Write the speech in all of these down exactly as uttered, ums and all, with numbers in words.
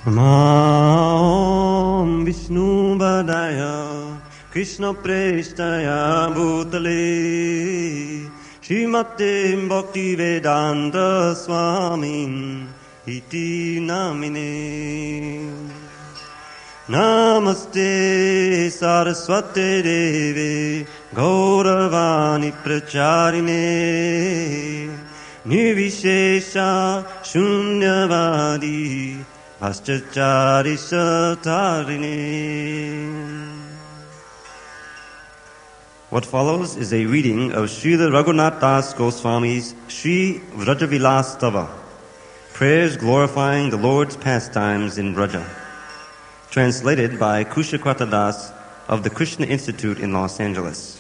Nam Vishnu Padaya Krishna Prestaya Bhutale Srimate Bhakti Vedanta Swami Iti Namine Namaste Saraswate Devi Gauravani Pracharine Nirvishesha Shunyavadi Paschachari Satarine. What follows is a reading of Srila Raghunath Das Goswami's Sri Vrajavilas Stava, prayers glorifying the Lord's pastimes in Vraja, translated by Kushakrata Das of the Krishna Institute in Los Angeles.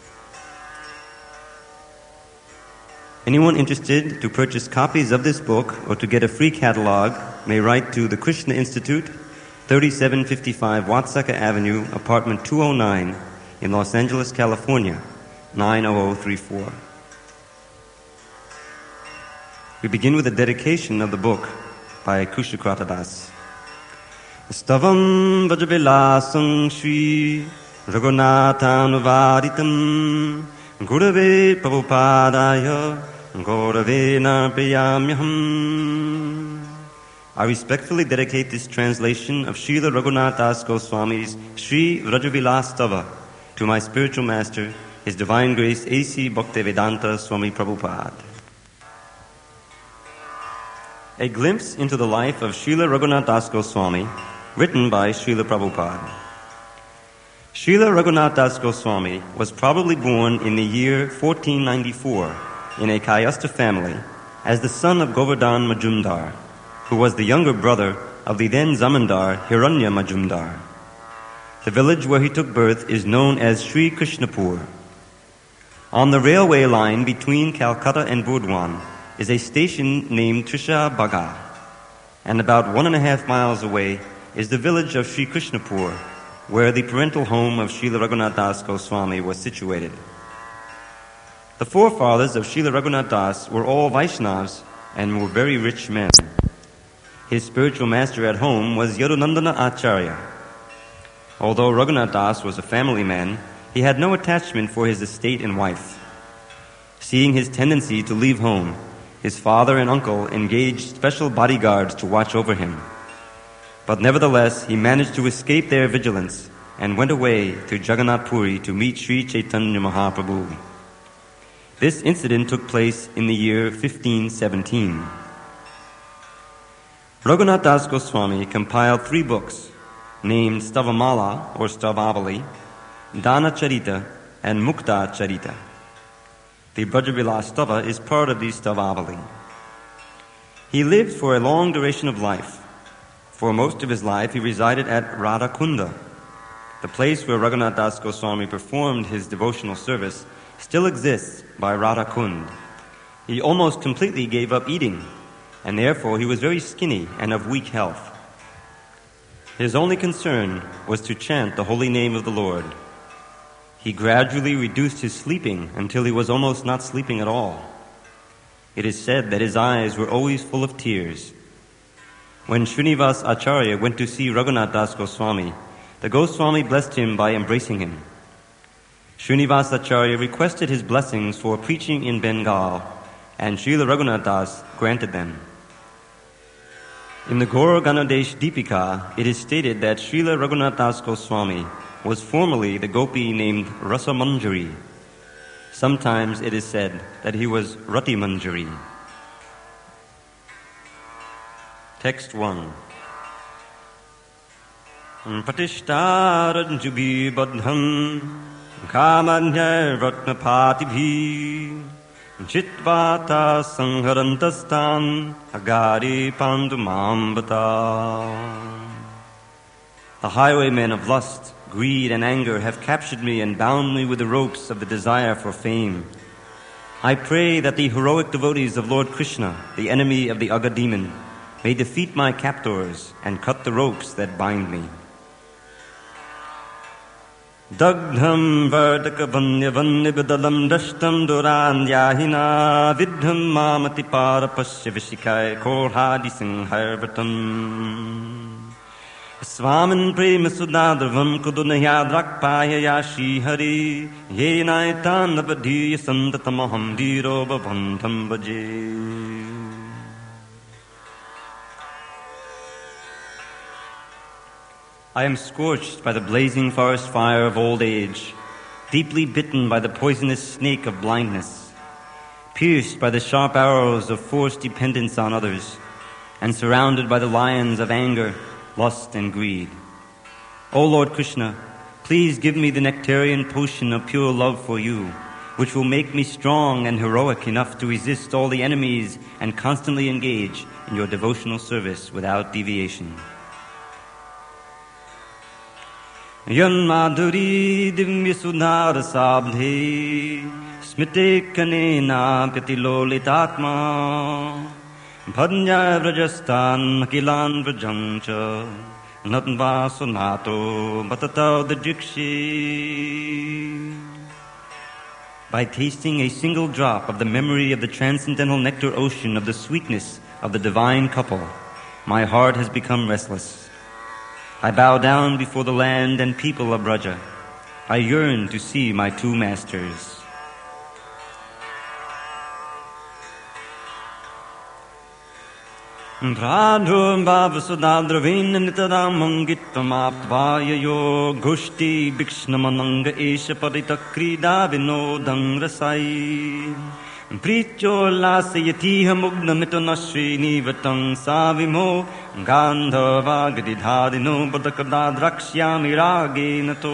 Anyone interested to purchase copies of this book or to get a free catalog may write to the Krishna Institute, thirty-seven fifty-five Watsaka Avenue, apartment two oh nine, in Los Angeles, California, nine oh oh three four. We begin with a dedication of the book by Kushakrata Das. Stavam Vajavilasam Shri Raghunathanuvaditam Gurave Prabhupadaya Gaurave Narpayamyaham. I respectfully dedicate this translation of Srila Raghunath Das Goswami's Sri Vrajavilas Stava to my spiritual master, His Divine Grace A C Bhaktivedanta Swami Prabhupada. A glimpse into the life of Srila Raghunath Das Goswami, written by Srila Prabhupada. Srila Raghunath Das Goswami was probably born in the year fourteen ninety-four in a Kayastha family as the son of Govardhan Majumdar, who was the younger brother of the then Zamindar Hiranya Majumdar. The village where he took birth is known as Sri Krishnapur. On the railway line between Calcutta and Burdwan is a station named Trisha Baga, and about one and a half miles away is the village of Sri Krishnapur, where the parental home of Srila Raghunath Das Goswami was situated. The forefathers of Srila Raghunath Das were all Vaishnavas and were very rich men. His spiritual master at home was Yadunandana Acharya. Although Raghunath Das was a family man, he had no attachment for his estate and wife. Seeing his tendency to leave home, his father and uncle engaged special bodyguards to watch over him. But nevertheless, he managed to escape their vigilance and went away to Jagannath Puri to meet Sri Chaitanya Mahaprabhu. This incident took place in the year fifteen seventeen. Raghunath Das Goswami compiled three books named Stavamala or Stavavali, Dana Charita, and Mukta Charita. The Brajavilas Stava is part of the Stavavali. He lived for a long duration of life. For most of his life, he resided at Radhakunda. The place where Raghunath Das Goswami performed his devotional service still exists by Radhakund. He almost completely gave up eating, and therefore he was very skinny and of weak health. His only concern was to chant the holy name of the Lord. He gradually reduced his sleeping until he was almost not sleeping at all. It is said that his eyes were always full of tears. When Srinivas Acharya went to see Raghunath Das Goswami, the Goswami blessed him by embracing him. Srinivas Acharya requested his blessings for preaching in Bengal, and Srila Raghunath Das granted them. In the Gaura Ganadesh Deepika, it is stated that Srila Raghunath Das Goswami was formerly the gopi named Rasa Manjari. Sometimes it is said that he was Rati Manjari. Text one. Patishtaranjubi badham kamanyar ratnapatibhi Chitvata sangharantastan agari pandumambata. The highwaymen of lust, greed, and anger have captured me and bound me with the ropes of the desire for fame. I pray that the heroic devotees of Lord Krishna, the enemy of the Aga demon, may defeat my captors and cut the ropes that bind me. Dagdham Vardaka Vanya Vanya Vidalam Dashtam Duranyahina Vidham Mamati Parapasya Vishikai Korhadi Singharvatam. Swamin prema sudadhavam kudunayadrakpaya yashi hari yenaitan navadhiya santatamaham dhiro bhavantam bhaje. I am scorched by the blazing forest fire of old age, deeply bitten by the poisonous snake of blindness, pierced by the sharp arrows of forced dependence on others, and surrounded by the lions of anger, lust, and greed. O Lord Krishna, please give me the nectarian potion of pure love for you, which will make me strong and heroic enough to resist all the enemies and constantly engage in your devotional service without deviation. Yan madhuri divya sudhar sabdhe smite kanena pratilolitatma bhanya vrajastan makilan vrajangcha natva sunato batata dajikshi. By tasting a single drop of the memory of the transcendental nectar ocean of the sweetness of the divine couple, my heart has become restless. I bow down before the land and people of Braja. I yearn to see my two masters. Radho bhavasudadravin nitadamangittamaptvaya gushti bhiksnamananga esha paritakrida vinodang rasai Pricho lasayatiha mugnamitonashri nivatang savimo gandhava gadidhadino badakadadrakshyami ragenato.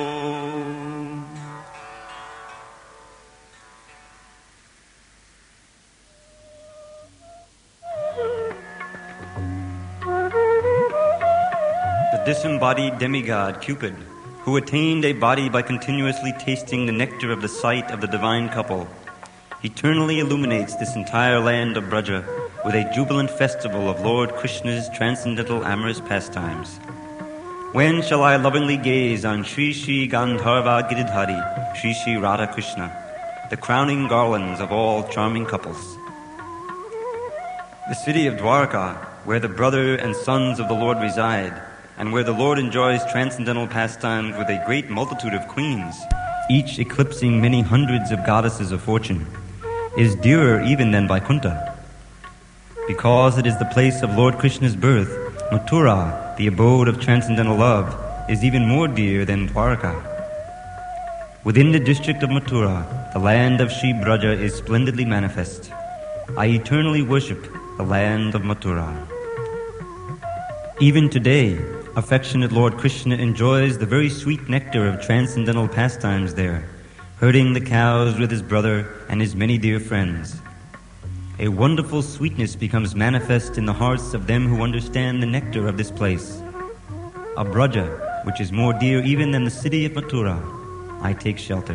The disembodied demigod Cupid, who attained a body by continuously tasting the nectar of the sight of the divine couple, eternally illuminates this entire land of Braja with a jubilant festival of Lord Krishna's transcendental amorous pastimes. When shall I lovingly gaze on Sri Sri Gandharva Giridhari, Sri Sri Radha Krishna, the crowning garlands of all charming couples? The city of Dwarka, where the brother and sons of the Lord reside, and where the Lord enjoys transcendental pastimes with a great multitude of queens, each eclipsing many hundreds of goddesses of fortune, is dearer even than Vaikuntha. Because it is the place of Lord Krishna's birth, Mathura, the abode of transcendental love, is even more dear than Dwarka. Within the district of Mathura, the land of Shri Braja is splendidly manifest. I eternally worship the land of Mathura. Even today, affectionate Lord Krishna enjoys the very sweet nectar of transcendental pastimes there, herding the cows with his brother and his many dear friends. A wonderful sweetness becomes manifest in the hearts of them who understand the nectar of this place. A Braja, which is more dear even than the city of Mathura, I take shelter.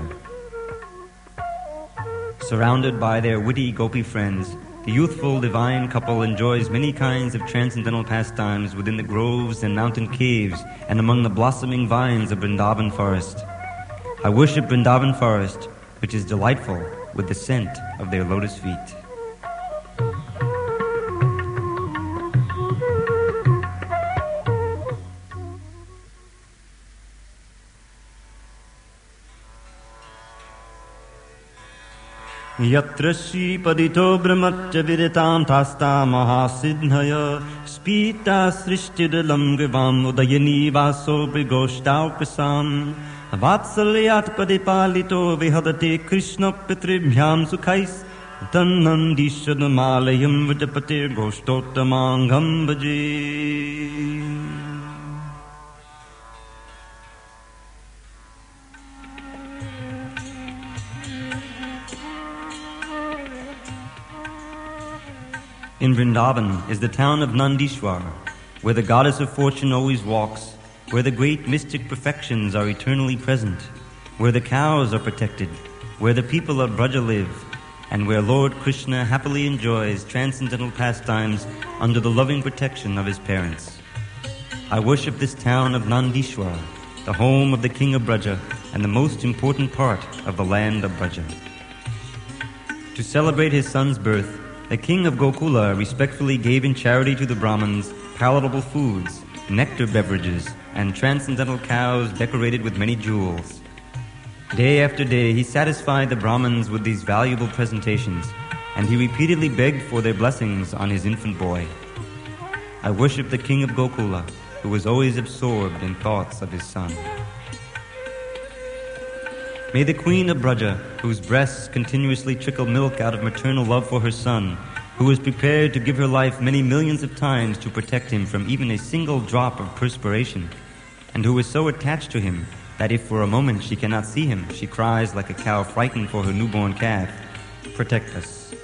Surrounded by their witty gopi friends, the youthful divine couple enjoys many kinds of transcendental pastimes within the groves and mountain caves and among the blossoming vines of Vrindavan forest. I worship Vrindavan forest, which is delightful with the scent of their lotus feet. Yatra Shri Padito Brahmatya Viditam Tasta Mahasidhnaya Spita Srishtidalam Grivam Udayani Vaso Brigoshtaukasam Vatsalyat Padipalito Vihadate Krishna Pitribhyam Sukhais Tannandishadamalayam Vijapatir Goshtottamangam Bhaji. In Vrindavan is the town of Nandishwar, where the goddess of fortune always walks, where the great mystic perfections are eternally present, where the cows are protected, where the people of Braja live, and where Lord Krishna happily enjoys transcendental pastimes under the loving protection of his parents. I worship this town of Nandishwar, the home of the king of Braja and the most important part of the land of Braja. To celebrate his son's birth, the king of Gokula respectfully gave in charity to the Brahmins palatable foods nectar beverages, and transcendental cows decorated with many jewels. Day after day, he satisfied the Brahmins with these valuable presentations, and he repeatedly begged for their blessings on his infant boy. I worship the king of Gokula, who was always absorbed in thoughts of his son. May the queen of Braja, whose breasts continuously trickle milk out of maternal love for her son, who was prepared to give her life many millions of times to protect him from even a single drop of perspiration, and who is so attached to him that if for a moment she cannot see him, she cries like a cow frightened for her newborn calf, protect us.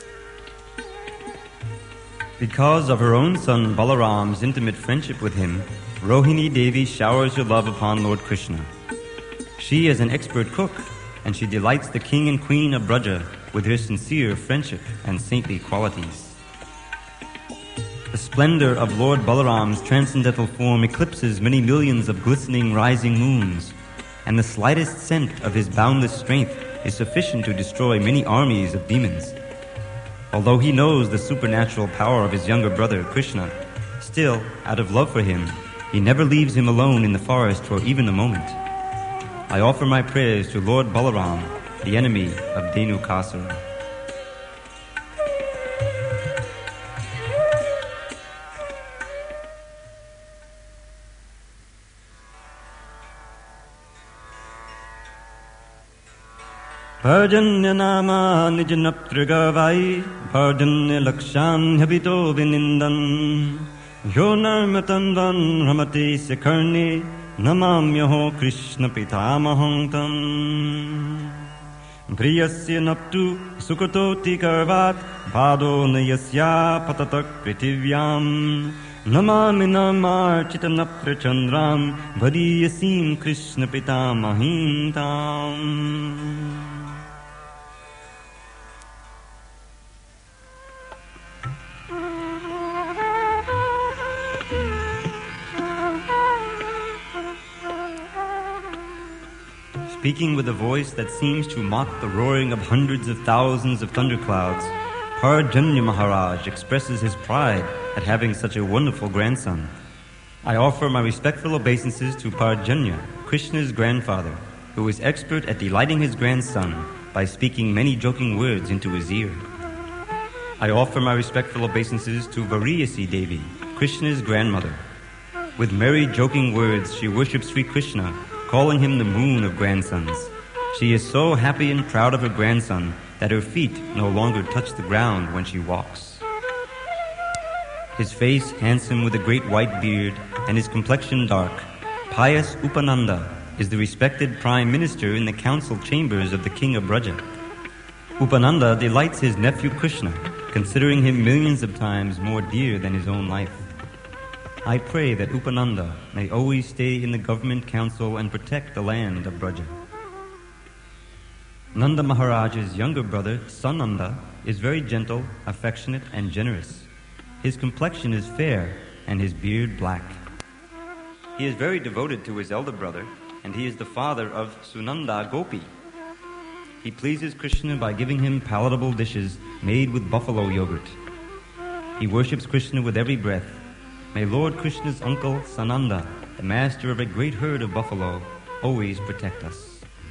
Because of her own son Balaram's intimate friendship with him, Rohini Devi showers her love upon Lord Krishna. She is an expert cook, and she delights the king and queen of Braja with her sincere friendship and saintly qualities. The splendor of Lord Balaram's transcendental form eclipses many millions of glistening rising moons, and the slightest scent of his boundless strength is sufficient to destroy many armies of demons. Although he knows the supernatural power of his younger brother, Krishna, still, out of love for him, he never leaves him alone in the forest for even a moment. I offer my prayers to Lord Balaram, the enemy of Dhenukasura. Parjanya nama nijnaptrigavai, Parjanya lakshan habito vinindan, Yonarmatandan ramate sekarni, Namamyaho Krishna pitamaham tam. Priyasya naptu sukatoti karvat, Bado nayasya patatak pritivyam, Namami namar chitanaptra chandram, Bhadiyasim Krishna pitamahim tam. Speaking with a voice that seems to mock the roaring of hundreds of thousands of thunderclouds, Parjanya Maharaj expresses his pride at having such a wonderful grandson. I offer my respectful obeisances to Parjanya, Krishna's grandfather, who is expert at delighting his grandson by speaking many joking words into his ear. I offer my respectful obeisances to Variyasi Devi, Krishna's grandmother. With merry joking words, she worships Sri Krishna, calling him the moon of grandsons. She is so happy and proud of her grandson that her feet no longer touch the ground when she walks. His face handsome with a great white beard and his complexion dark, pious Upananda is the respected prime minister in the council chambers of the king of Braja. Upananda delights his nephew Krishna, considering him millions of times more dear than his own life. I pray that Upananda may always stay in the government council and protect the land of Braja. Nanda Maharaj's younger brother, Sananda, is very gentle, affectionate, and generous. His complexion is fair and his beard black. He is very devoted to his elder brother, and he is the father of Sunanda Gopi. He pleases Krishna by giving him palatable dishes made with buffalo yogurt. He worships Krishna with every breath. May Lord Krishna's uncle, Sananda, the master of a great herd of buffalo, always protect us.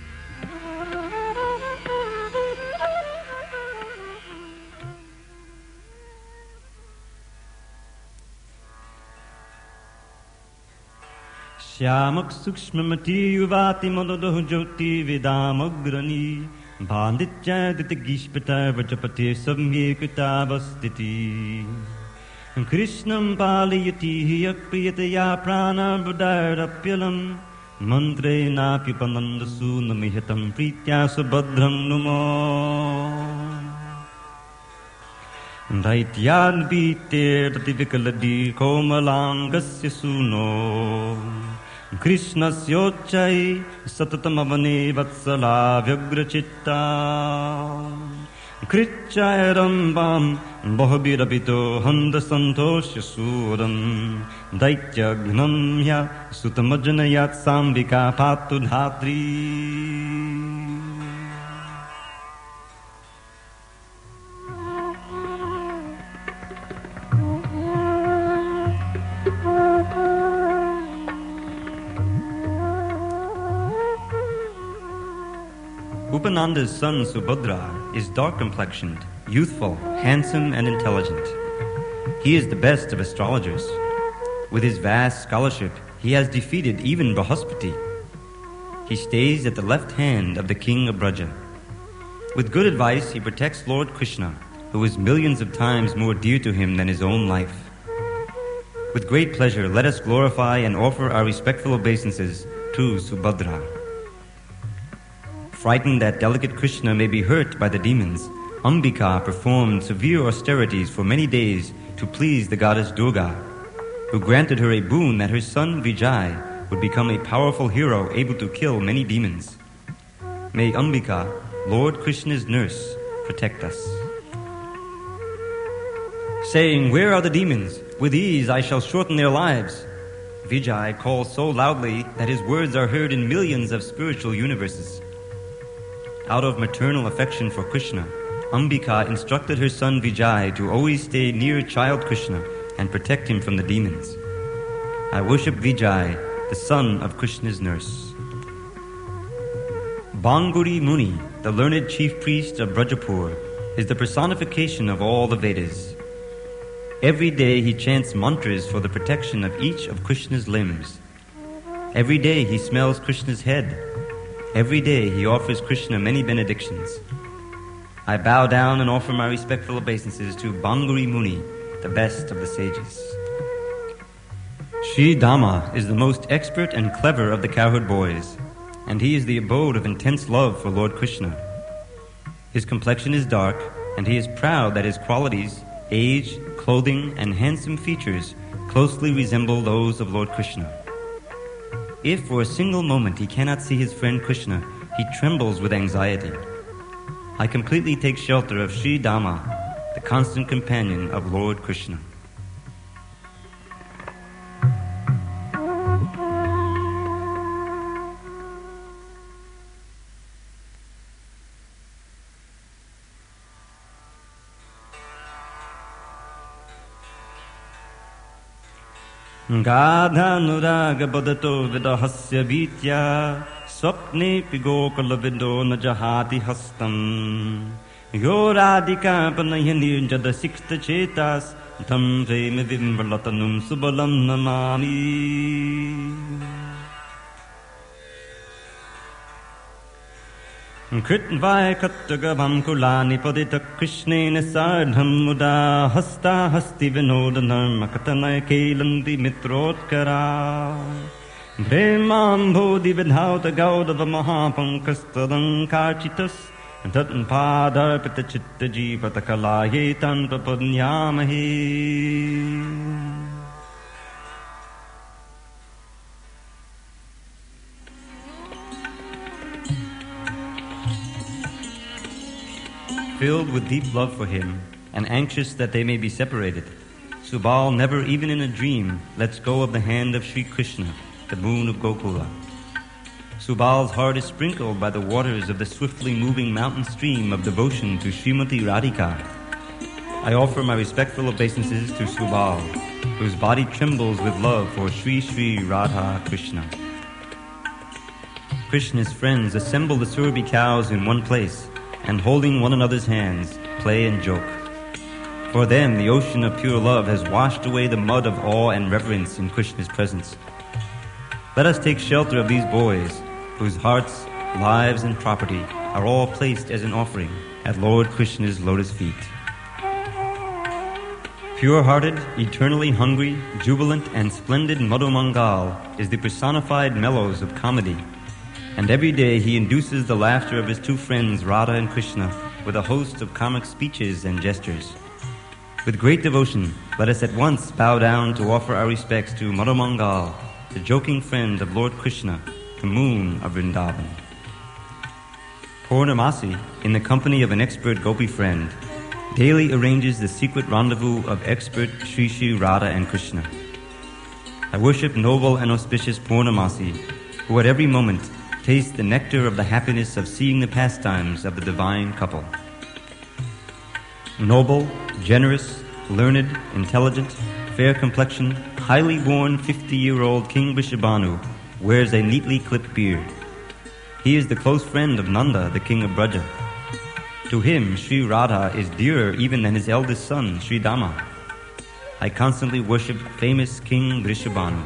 Shyamak sukshmamati yuvati mododoh jyoti vidamagrani, Banditya ditagishpata vajapati samye kitabastiti. Krishnam palayati yakpriyataya prana buddharapyalam, Mantre napi panandasu namihatam pritya subhadram numo. Daityan bite rativikaladi komalangasya suno, Krishnasyochai satatamavane vatsala vyagrachitta. Krichaya rambam bahabirabito handa santosya suram, Daitya gnamya sutamajanayat sambika patu dhatri. Upananda's son Subhadra is dark-complexioned, youthful, handsome, and intelligent. He is the best of astrologers. With his vast scholarship, he has defeated even Brahaspati. He stays at the left hand of the king of Braja. With good advice, he protects Lord Krishna, who is millions of times more dear to him than his own life. With great pleasure, let us glorify and offer our respectful obeisances to Subhadra. Frightened that delicate Krishna may be hurt by the demons, Ambika performed severe austerities for many days to please the goddess Durga, who granted her a boon that her son Vijay would become a powerful hero able to kill many demons. May Ambika, Lord Krishna's nurse, protect us. Saying, "Where are the demons? With ease I shall shorten their lives." Vijay calls so loudly that his words are heard in millions of spiritual universes. Out of maternal affection for Krishna, Ambika instructed her son Vijay to always stay near child Krishna and protect him from the demons. I worship Vijay, the son of Krishna's nurse. Banguri Muni, the learned chief priest of Brajapur, is the personification of all the Vedas. Every day he chants mantras for the protection of each of Krishna's limbs. Every day he smells Krishna's head. Every day he offers Krishna many benedictions. I bow down and offer my respectful obeisances to Banguri Muni, the best of the sages. Sri Dama is the most expert and clever of the cowherd boys, and he is the abode of intense love for Lord Krishna. His complexion is dark, and he is proud that his qualities, age, clothing, and handsome features closely resemble those of Lord Krishna. If for a single moment he cannot see his friend Krishna, he trembles with anxiety. I completely take shelter of Sri Dama, the constant companion of Lord Krishna. Gadhanuraga badato vidahasya vitya swapne pigokalavido najahati hastam yoradika panayani jada sikta chetas tam prema vimvalatanum subalam namami. Kritvai kattagabham kulani padita krishnena sardham muda hasta hasti vinodanam akatanay kelanti mitrotkara brahmam bodhi vidhauta gaudava mahapankastadam karchitas tatan padarpita chitta jivata kalayetan papadnyamahe. Filled with deep love for him and anxious that they may be separated, Subal never even in a dream lets go of the hand of Sri Krishna, the moon of Gokula. Subal's heart is sprinkled by the waters of the swiftly moving mountain stream of devotion to Srimati Radhika. I offer my respectful obeisances to Subal, whose body trembles with love for Sri Sri Radha Krishna. Krishna's friends assemble the Surabhi cows in one place, and holding one another's hands, play and joke. For them, the ocean of pure love has washed away the mud of awe and reverence in Krishna's presence. Let us take shelter of these boys, whose hearts, lives, and property are all placed as an offering at Lord Krishna's lotus feet. Pure-hearted, eternally hungry, jubilant, and splendid Madhu Mangal is the personified mellows of comedy, and every day he induces the laughter of his two friends Radha and Krishna with a host of comic speeches and gestures. With great devotion, let us at once bow down to offer our respects to Madhu Mangal, the joking friend of Lord Krishna, the moon of Vrindavan. Purnamasi, in the company of an expert gopi friend, daily arranges the secret rendezvous of expert Sri Sri Radha and Krishna. I worship noble and auspicious Purnamasi, who at every moment taste the nectar of the happiness of seeing the pastimes of the divine couple. Noble, generous, learned, intelligent, fair-complexioned, highly born fifty-year-old King Vrishabhanu wears a neatly clipped beard. He is the close friend of Nanda, the king of Braja. To him, Sri Radha is dearer even than his eldest son, Sri Dama. I constantly worship famous King Vrishabhanu.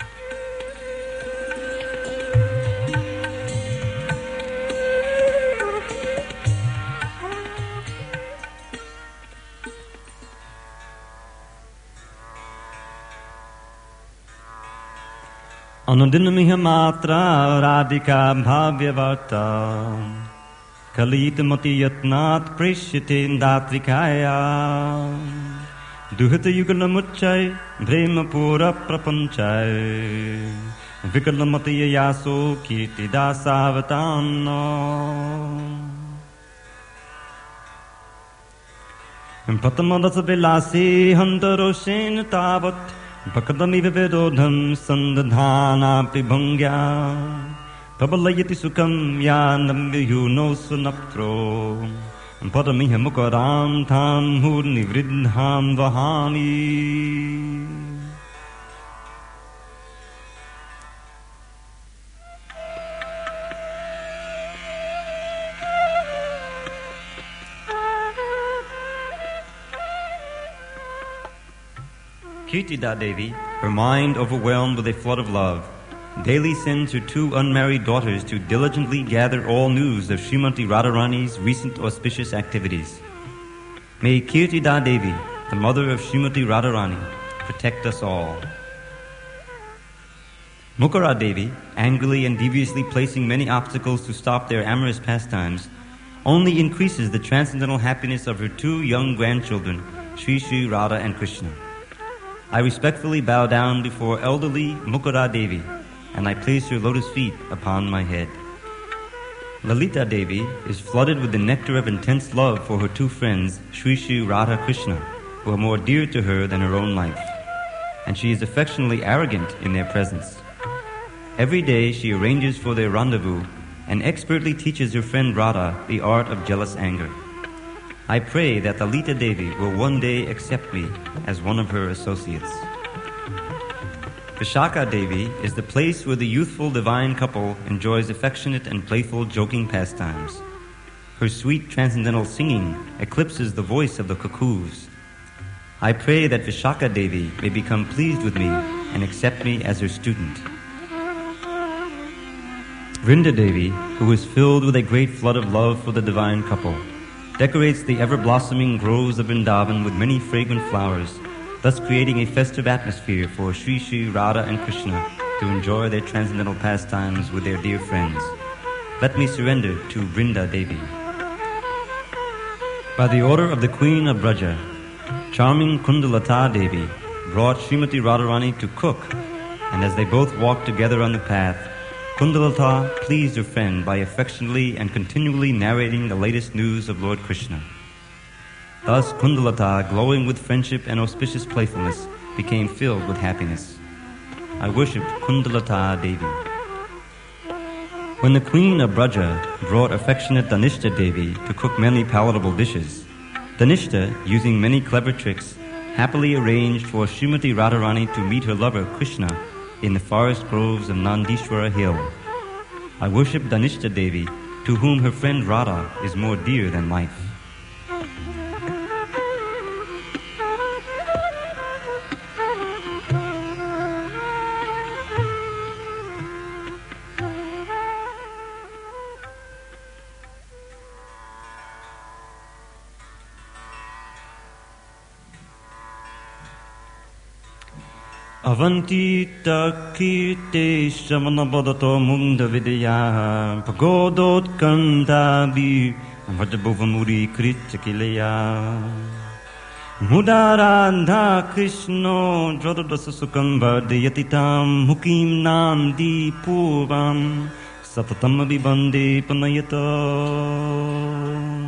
Anudinamiha matra radhika bhavyavarta Kalitamati yatnat preshyate datrikaya Duhita yugalamuchai brahmapura prapanchai Vikalamati yaso kirti dasavatana Patamadasa vilasi hantaroshen tavat Bhakadamiva vedodham sandadhana pribhangya Pabalayati sukam yanam viyuno sunaptro Padamiha mukaram tham hurni vridham vahami Kirtida Devi, her mind overwhelmed with a flood of love, daily sends her two unmarried daughters to diligently gather all news of Srimati Radharani's recent auspicious activities. May Kirtida Devi, the mother of Srimati Radharani, protect us all. Mukara Devi, angrily and deviously placing many obstacles to stop their amorous pastimes, only increases the transcendental happiness of her two young grandchildren, Sri Sri Radha and Krishna. I respectfully bow down before elderly Mukara Devi, and I place her lotus feet upon my head. Lalita Devi is flooded with the nectar of intense love for her two friends, Sri Sri Radha Krishna, who are more dear to her than her own life, and she is affectionately arrogant in their presence. Every day she arranges for their rendezvous and expertly teaches her friend Radha the art of jealous anger. I pray that Lalita Devi will one day accept me as one of her associates. Vishaka Devi is the place where the youthful divine couple enjoys affectionate and playful joking pastimes. Her sweet transcendental singing eclipses the voice of the cuckoos. I pray that Vishaka Devi may become pleased with me and accept me as her student. Vrinda Devi, who is filled with a great flood of love for the divine couple, decorates the ever-blossoming groves of Vrindavan with many fragrant flowers, thus creating a festive atmosphere for Sri Sri Radha and Krishna to enjoy their transcendental pastimes with their dear friends. Let me surrender to Vrinda Devi. By the order of the Queen of Braja, charming Kundalata Devi brought Srimati Radharani to cook, and as they both walked together on the path, Kundalata pleased her friend by affectionately and continually narrating the latest news of Lord Krishna. Thus Kundalata, glowing with friendship and auspicious playfulness, became filled with happiness. I worshipped Kundalata Devi. When the Queen of Braja brought affectionate Dhanishta Devi to cook many palatable dishes, Dhanishta, using many clever tricks, happily arranged for Srimati Radharani to meet her lover Krishna in the forest groves of Nandishwara Hill. I worship Dhanishta Devi, to whom her friend Radha is more dear than life. Avantita kirte shamana badato munda vidya pagodot kandabi vajabovamuri kritakilaya mudarandha krishno jododasa sukamba deyatitam mukim nam di purvam satatam vibande panayata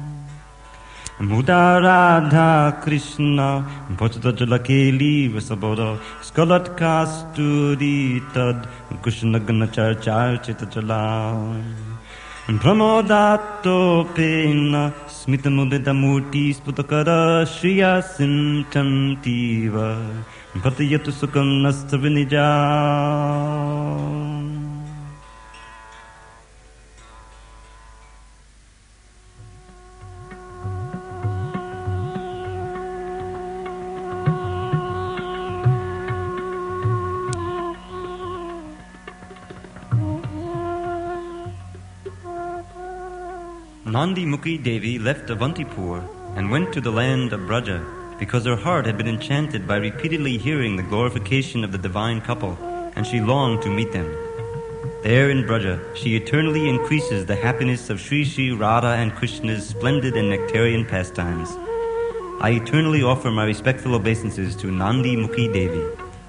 Mudaradha Krishna Bhajata Jalakeli Vasaboda Skalat Kasturi Tad Krishna Ganachar Charchita Jala Pramodato Pena Smitamudita Murti Sputakara Shriya Sintantiva Patayatu Sukam Nastavinija. Nandi Mukhi Devi left Avantipur and went to the land of Braja because her heart had been enchanted by repeatedly hearing the glorification of the divine couple, and she longed to meet them. There in Braja, she eternally increases the happiness of Sri Sri Radha and Krishna's splendid and nectarian pastimes. I eternally offer my respectful obeisances to Nandi Mukhi Devi.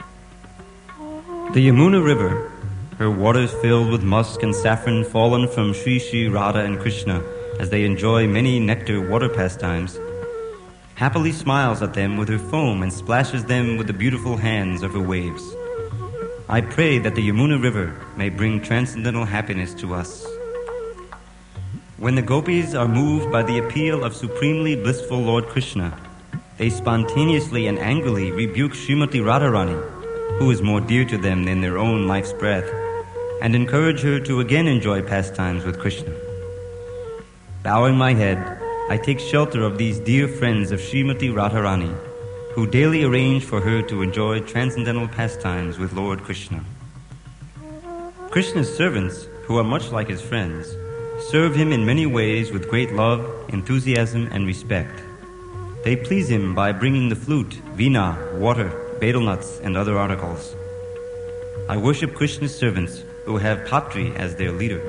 The Yamuna River, her waters filled with musk and saffron fallen from Sri Sri Radha and Krishna as they enjoy many nectar water pastimes, happily smiles at them with her foam and splashes them with the beautiful hands of her waves. I pray that the Yamuna River may bring transcendental happiness to us. When the gopis are moved by the appeal of supremely blissful Lord Krishna, they spontaneously and angrily rebuke Srimati Radharani, who is more dear to them than their own life's breath, and encourage her to again enjoy pastimes with Krishna. Bowing my head, I take shelter of these dear friends of Srimati Radharani, who daily arrange for her to enjoy transcendental pastimes with Lord Krishna. Krishna's servants, who are much like his friends, serve him in many ways with great love, enthusiasm, and respect. They please him by bringing the flute, veena, water, betel nuts, and other articles. I worship Krishna's servants, who have Patri as their leader.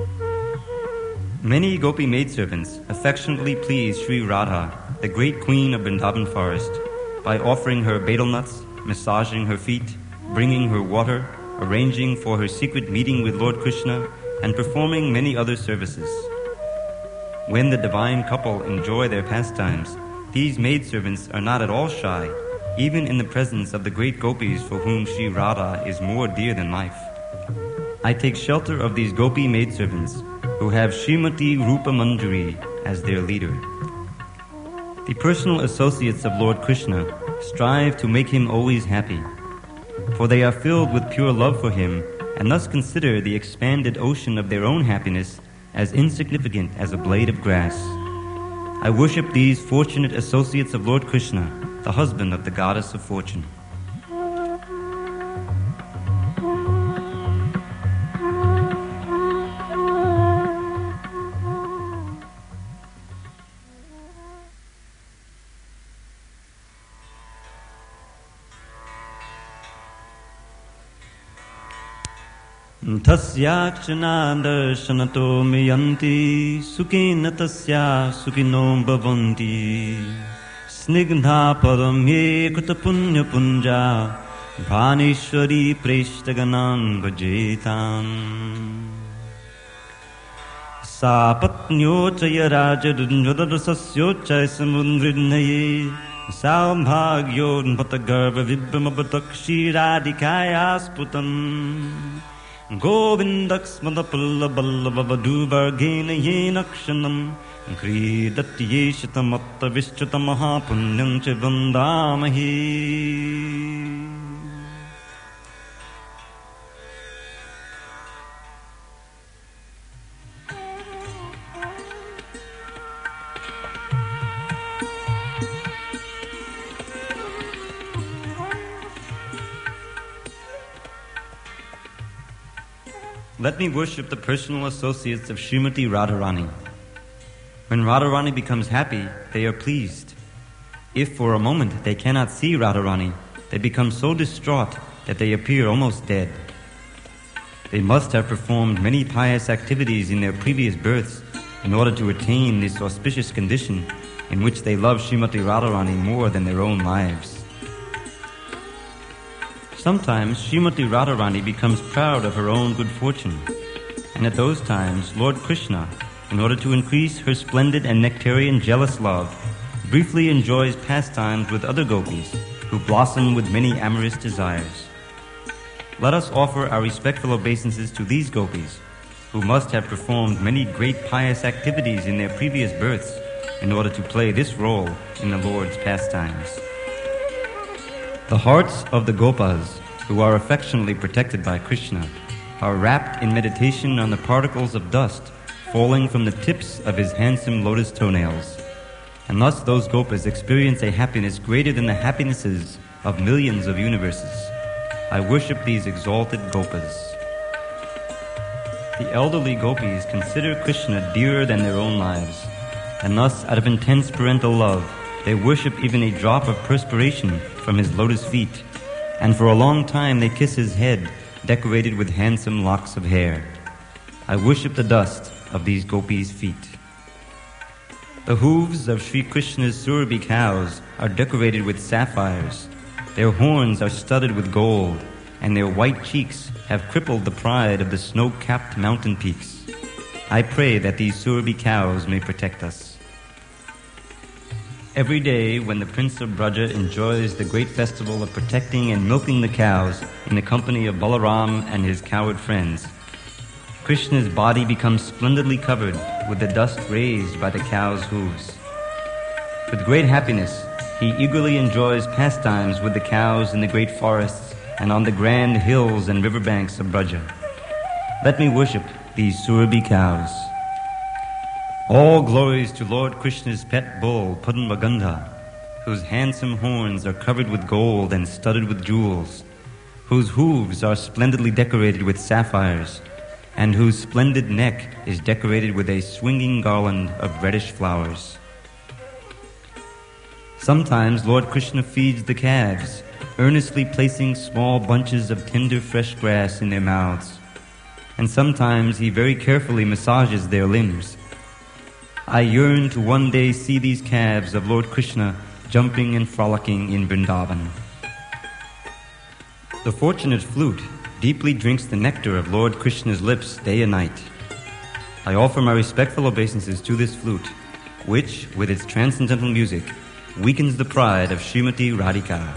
Many gopi maidservants affectionately please Sri Radha, the great queen of Vrindavan forest, by offering her betel nuts, massaging her feet, bringing her water, arranging for her secret meeting with Lord Krishna, and performing many other services. When the divine couple enjoy their pastimes, these maidservants are not at all shy, even in the presence of the great gopis for whom Sri Radha is more dear than life. I take shelter of these gopi maidservants who have Srimati Rupa Manjari as their leader. The personal associates of Lord Krishna strive to make him always happy, for they are filled with pure love for him and thus consider the expanded ocean of their own happiness as insignificant as a blade of grass. I worship these fortunate associates of Lord Krishna, the husband of the goddess of fortune. Tasyakshana darshanato miyanti sukina tasya sukino bhavanti snigdha paramye kuta punya punja bhanishwari preshtaganan bhajetam sapatnyochaya rajadunjadasasyochaya samundridnaye sambhagyon patagarva vibhamabatakshi radhikayasputam Govindaksmadapulla ballabhavadhuvargena yenakshanam kridatyeshitamatta vishchutamaha punyam cha vandamahi. Let me worship the personal associates of Srimati Radharani. When Radharani becomes happy, they are pleased. If for a moment they cannot see Radharani, they become so distraught that they appear almost dead. They must have performed many pious activities in their previous births in order to attain this auspicious condition in which they love Srimati Radharani more than their own lives. Sometimes Srimati Radharani becomes proud of her own good fortune, and at those times Lord Krishna, in order to increase her splendid and nectarian jealous love, briefly enjoys pastimes with other gopis who blossom with many amorous desires. Let us offer our respectful obeisances to these gopis, who must have performed many great pious activities in their previous births in order to play this role in the Lord's pastimes. The hearts of the Gopas, who are affectionately protected by Krishna, are wrapped in meditation on the particles of dust falling from the tips of his handsome lotus toenails. And thus those Gopas experience a happiness greater than the happinesses of millions of universes. I worship these exalted Gopas. The elderly gopis consider Krishna dearer than their own lives, and thus, out of intense parental love, they worship even a drop of perspiration from his lotus feet, and for a long time they kiss his head, decorated with handsome locks of hair. I worship the dust of these gopis' feet. The hooves of Sri Krishna's Surabhi cows are decorated with sapphires. Their horns are studded with gold, and their white cheeks have crippled the pride of the snow-capped mountain peaks. I pray that these Surabhi cows may protect us. Every day when the Prince of Braja enjoys the great festival of protecting and milking the cows in the company of Balaram and his cowherd friends, Krishna's body becomes splendidly covered with the dust raised by the cows' hooves. With great happiness, he eagerly enjoys pastimes with the cows in the great forests and on the grand hills and riverbanks of Braja. Let me worship these Surabhi cows. All glories to Lord Krishna's pet bull, Padmagandha, whose handsome horns are covered with gold and studded with jewels, whose hooves are splendidly decorated with sapphires, and whose splendid neck is decorated with a swinging garland of reddish flowers. Sometimes Lord Krishna feeds the calves, earnestly placing small bunches of tender fresh grass in their mouths, and sometimes he very carefully massages their limbs. I yearn to one day see these calves of Lord Krishna jumping and frolicking in Vrindavan. The fortunate flute deeply drinks the nectar of Lord Krishna's lips day and night. I offer my respectful obeisances to this flute, which, with its transcendental music, weakens the pride of Srimati Radhika.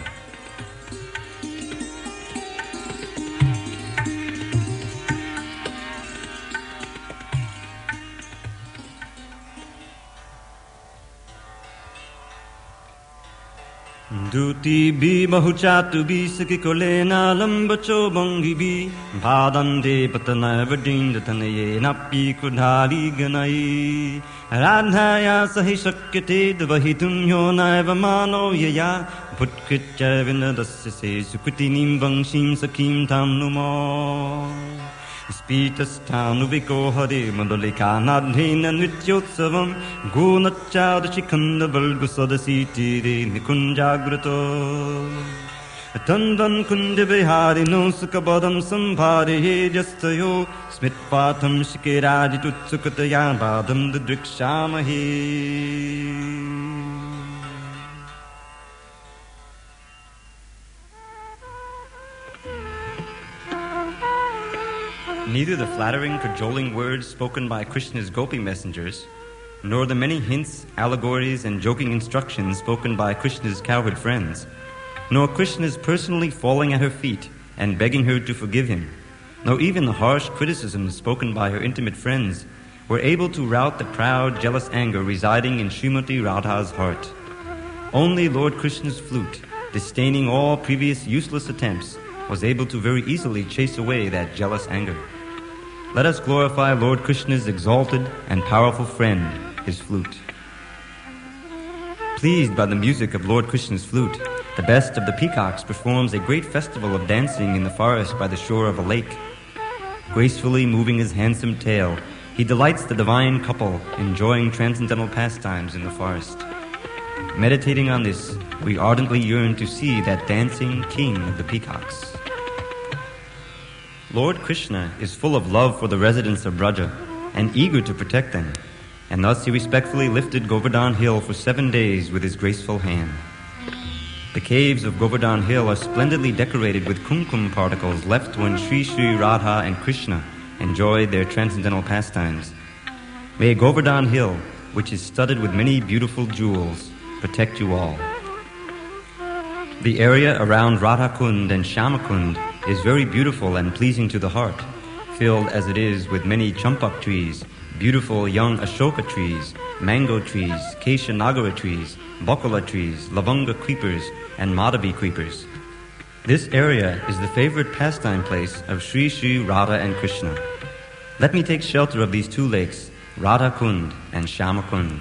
Duti bi bahuchatu bi sikikolena lambacho bangi bi bhadande patana vadinda tanaye napi kudhari ganai radhaya sahi shakyate dvahitum yona evamano yaya bhutkritya vinadasya se sukriti nimbang shim sakim tam numo Spitasthanu viko hare mandalika nadhena nityotsavam gunachadashikanda valgusadasitire nikunjagrato Tandan kunja vihari no sukabadam sambhare he jastayo smitpatham shikiraji tutsukataya badam didrikshamahe. Neither the flattering, cajoling words spoken by Krishna's gopi messengers, nor the many hints, allegories, and joking instructions spoken by Krishna's cowherd friends, nor Krishna's personally falling at her feet and begging her to forgive him, nor even the harsh criticisms spoken by her intimate friends were able to rout the proud, jealous anger residing in Srimati Radha's heart. Only Lord Krishna's flute, disdaining all previous useless attempts, was able to very easily chase away that jealous anger. Let us glorify Lord Krishna's exalted and powerful friend, his flute. Pleased by the music of Lord Krishna's flute, the best of the peacocks performs a great festival of dancing in the forest by the shore of a lake. Gracefully moving his handsome tail, he delights the divine couple enjoying transcendental pastimes in the forest. Meditating on this, we ardently yearn to see that dancing king of the peacocks. Lord Krishna is full of love for the residents of Braja and eager to protect them, and thus he respectfully lifted Govardhan Hill for seven days with his graceful hand. The caves of Govardhan Hill are splendidly decorated with kumkum particles left when Sri Sri Radha and Krishna enjoyed their transcendental pastimes. May Govardhan Hill, which is studded with many beautiful jewels, protect you all. The area around Radhakund and Shyamakund is very beautiful and pleasing to the heart, filled as it is with many champak trees, beautiful young ashoka trees, mango trees, kesha nagara trees, bakala trees, lavanga creepers, and madhavi creepers. This area is the favorite pastime place of Sri Sri Radha and Krishna. Let me take shelter of these two lakes, Radhakund and Shyamakund.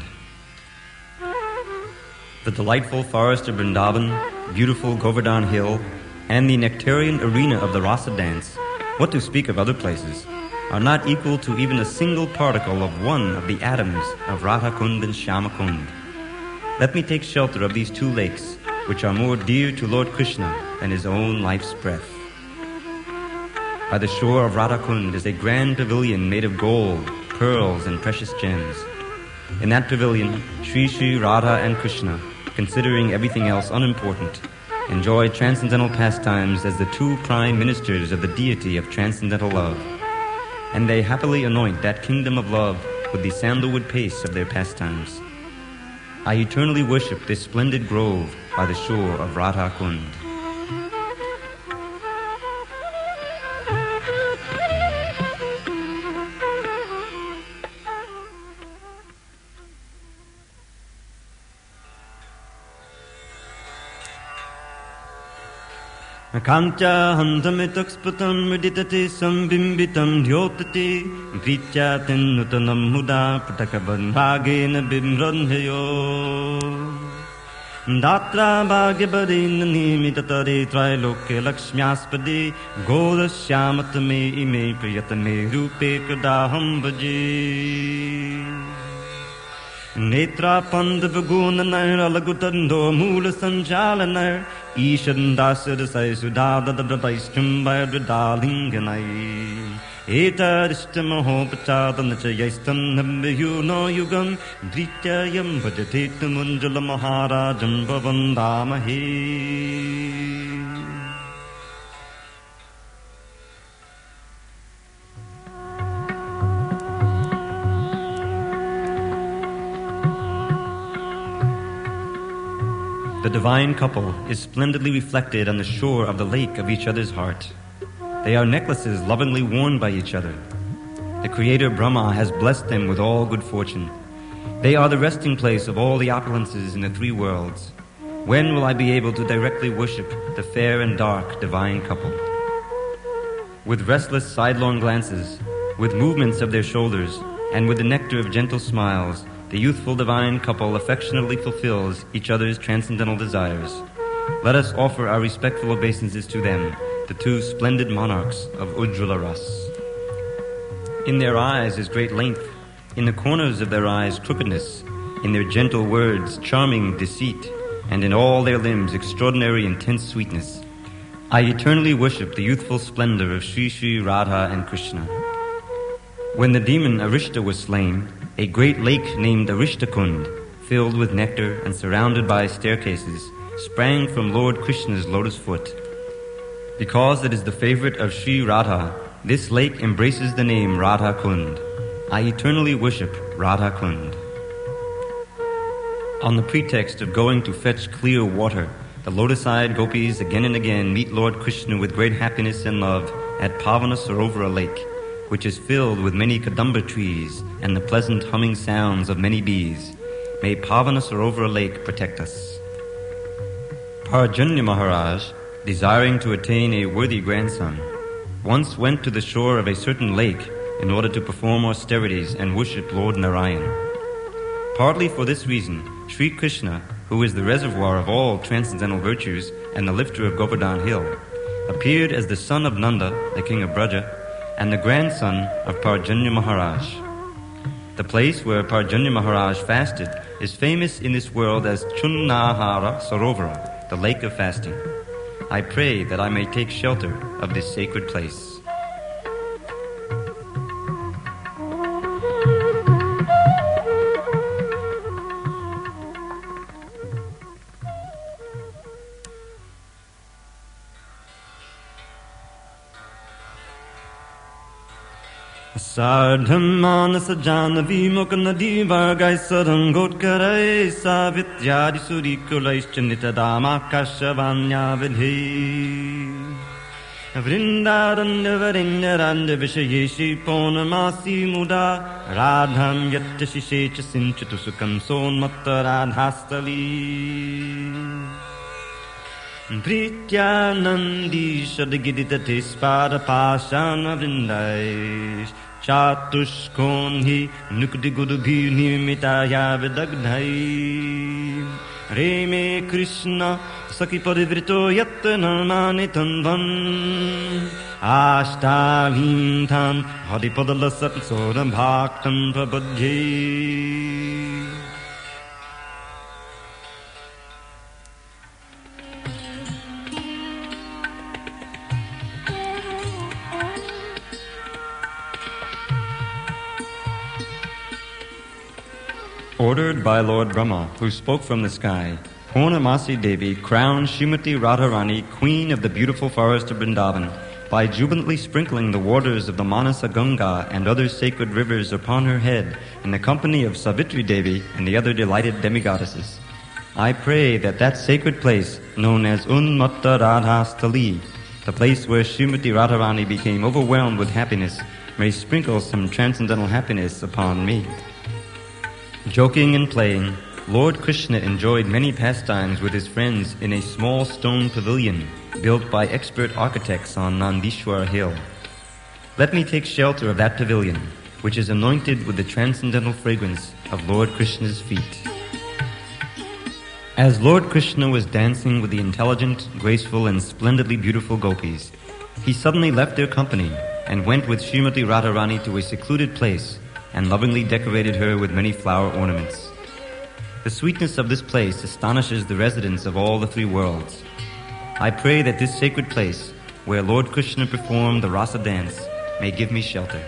The delightful forest of Vrindavan, beautiful Govardhan Hill, and the nectarian arena of the Rasa dance, what to speak of other places, are not equal to even a single particle of one of the atoms of Radhakund and Shyamakund. Let me take shelter of these two lakes, which are more dear to Lord Krishna than his own life's breath. By the shore of Radhakund is a grand pavilion made of gold, pearls, and precious gems. In that pavilion, Sri Sri Radha and Krishna, considering everything else unimportant, enjoy transcendental pastimes as the two prime ministers of the deity of transcendental love. And they happily anoint that kingdom of love with the sandalwood paste of their pastimes. I eternally worship this splendid grove by the shore of Radhakund. Kancha hantamitakspatam viditati sambimbitam dhyotati Vrichatin nutanam muda patakavan bhagena bimranhayo Datra bhagyabadin nimitatari trailoke lakshmyaspadi Godashyamatame ime priyatame rupe kadaham bhaji Netra pandavagunanar alagutando mula sanjalanar Ishan dasar sai sudada dabdaistum bayadadalinganai Eta distamaho pachadanacha yaistam nabhyuno yugam Drityayam bhajatetam unjala maharajam bhavandamahe The divine couple is splendidly reflected on the shore of the lake of each other's heart. They are necklaces lovingly worn by each other. The Creator Brahma has blessed them with all good fortune. They are the resting place of all the opulences in the three worlds. When will I be able to directly worship the fair and dark divine couple? With restless sidelong glances, with movements of their shoulders, and with the nectar of gentle smiles, the youthful divine couple affectionately fulfills each other's transcendental desires. Let us offer our respectful obeisances to them, the two splendid monarchs of Ujjvala Ras. In their eyes is great length, in the corners of their eyes crookedness, in their gentle words charming deceit, and in all their limbs extraordinary intense sweetness. I eternally worship the youthful splendor of Sri Sri Radha and Krishna. When the demon Arishta was slain, a great lake named Arishtakund, filled with nectar and surrounded by staircases, sprang from Lord Krishna's lotus foot. Because it is the favorite of Sri Radha, this lake embraces the name Radha Kund. I eternally worship Radha Kund. On the pretext of going to fetch clear water, the lotus-eyed gopis again and again meet Lord Krishna with great happiness and love at Pavana Sarovara Lake, which is filled with many kadamba trees and the pleasant humming sounds of many bees. May Pavana Sarovara Lake protect us. Parjanya Maharaj, desiring to attain a worthy grandson, once went to the shore of a certain lake in order to perform austerities and worship Lord Narayan. Partly for this reason, Sri Krishna, who is the reservoir of all transcendental virtues and the lifter of Govardhan Hill, appeared as the son of Nanda, the king of Braja, and the grandson of Parjanya Maharaj. The place where Parjanya Maharaj fasted is famous in this world as Chunnahara Sarovara, the lake of fasting. I pray that I may take shelter of this sacred place. Sardham manasa janavi mokanadi vargai sarangot karai savityadi surikulaischanita damakashavanya vidhi Vrindaranya varinyaranya vishayeshi ponamasi muda radham yatta shishecha sinchatu sukam sonmatta radhastali Prityanandi shadagidita tispada pashana vrindaish Chatushkonhi nukdigudubhi nirmitaya vidagnai Hare me Krishna Saki parivrito yattanamani tanvan Ashtalim tam Haripadala Soram Bhaktam Prabhajye. Ordered by Lord Brahma, who spoke from the sky, Purnamasi Devi crowned Srimati Radharani, queen of the beautiful forest of Vrindavan, by jubilantly sprinkling the waters of the Manasa Ganga and other sacred rivers upon her head in the company of Savitri Devi and the other delighted demigoddesses. I pray that that sacred place, known as Unmatta Radhastali, the place where Srimati Radharani became overwhelmed with happiness, may sprinkle some transcendental happiness upon me. Joking and playing, Lord Krishna enjoyed many pastimes with his friends in a small stone pavilion built by expert architects on Nandishwar Hill. Let me take shelter of that pavilion, which is anointed with the transcendental fragrance of Lord Krishna's feet. As Lord Krishna was dancing with the intelligent, graceful, and splendidly beautiful gopis, he suddenly left their company and went with Srimati Radharani to a secluded place and lovingly decorated her with many flower ornaments. The sweetness of this place astonishes the residents of all the three worlds. I pray that this sacred place, where Lord Krishna performed the Rasa dance, may give me shelter.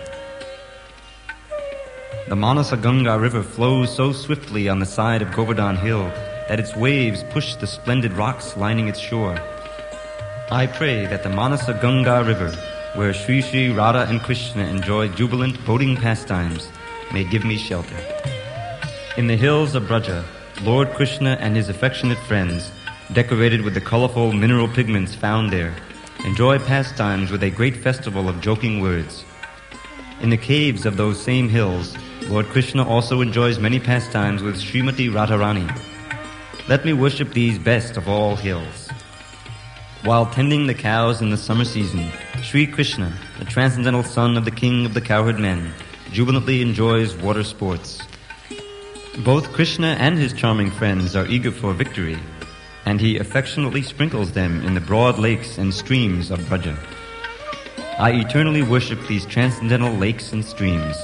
The Manasa Ganga river flows so swiftly on the side of Govardhan Hill that its waves push the splendid rocks lining its shore. I pray that the Manasa Ganga river, where Sri Sri Radha and Krishna enjoy jubilant boating pastimes, may give me shelter. In the hills of Braja, Lord Krishna and his affectionate friends, decorated with the colorful mineral pigments found there, enjoy pastimes with a great festival of joking words. In the caves of those same hills, Lord Krishna also enjoys many pastimes with Srimati Radharani. Let me worship these best of all hills. While tending the cows in the summer season, Sri Krishna, the transcendental son of the king of the cowherd men, jubilantly enjoys water sports. Both Krishna and his charming friends are eager for victory, and he affectionately sprinkles them in the broad lakes and streams of Braja. I eternally worship these transcendental lakes and streams.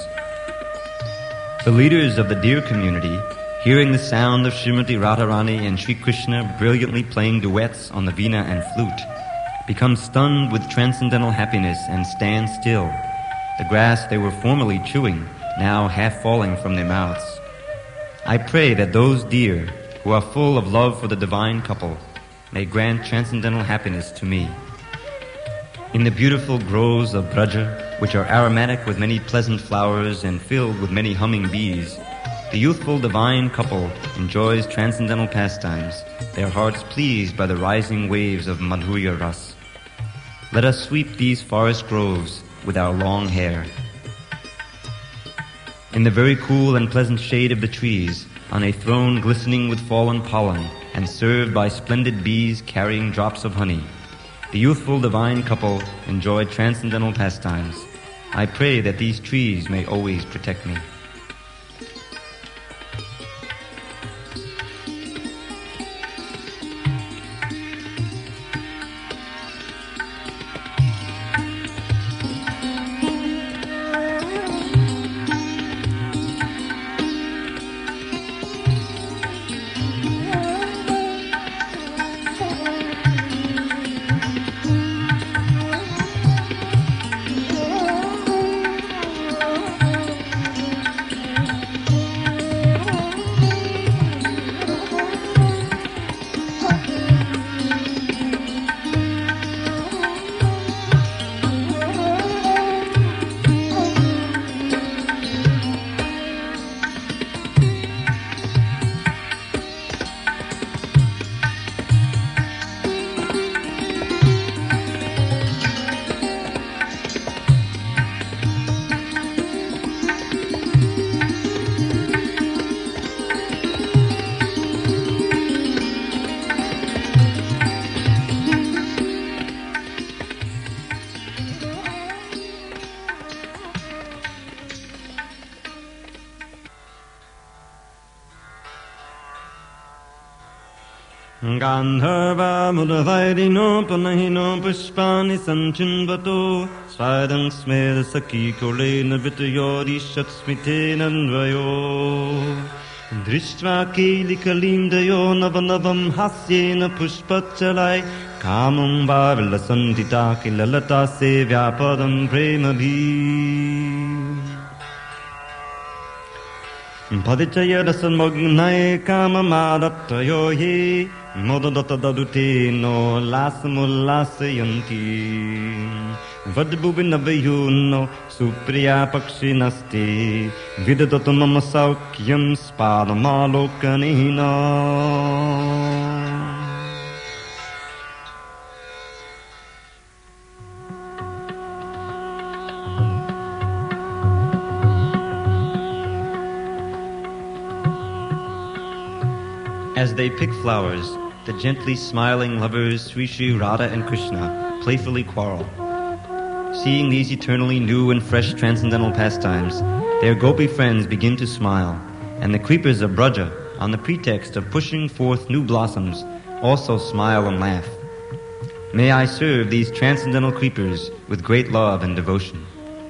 The leaders of the deer community, hearing the sound of Srimati Radharani and Sri Krishna brilliantly playing duets on the veena and flute, become stunned with transcendental happiness and stand still, the grass they were formerly chewing now half falling from their mouths. I pray that those deer, who are full of love for the divine couple, may grant transcendental happiness to me. In the beautiful groves of Braja, which are aromatic with many pleasant flowers and filled with many humming bees, the youthful divine couple enjoys transcendental pastimes, their hearts pleased by the rising waves of Madhurya Ras. Let us sweep these forest groves with our long hair. In the very cool and pleasant shade of the trees, on a throne glistening with fallen pollen and served by splendid bees carrying drops of honey, the youthful divine couple enjoy transcendental pastimes. I pray that these trees may always protect me. Gandharva mudavairino panahino pushpani sanchinvato Swadang smeda saki kolena vitayodishat smite nanvayo Drishtva kelikalimdayo navanavam hasyena pushpachalai Kamam vavilasandita kilalata se vyapadam premabhi Padicaya rasamagnae kamamadattayo he Modadattadadute no lasamulasayanti Vadbubinavayuno supriya pakshinasti Vidadatamama saukyam spadamalokanina As they pick flowers, the gently smiling lovers Sri Sri Radha and Krishna playfully quarrel. Seeing these eternally new and fresh transcendental pastimes, their gopi friends begin to smile, and the creepers of Braja, on the pretext of pushing forth new blossoms, also smile and laugh. May I serve these transcendental creepers with great love and devotion.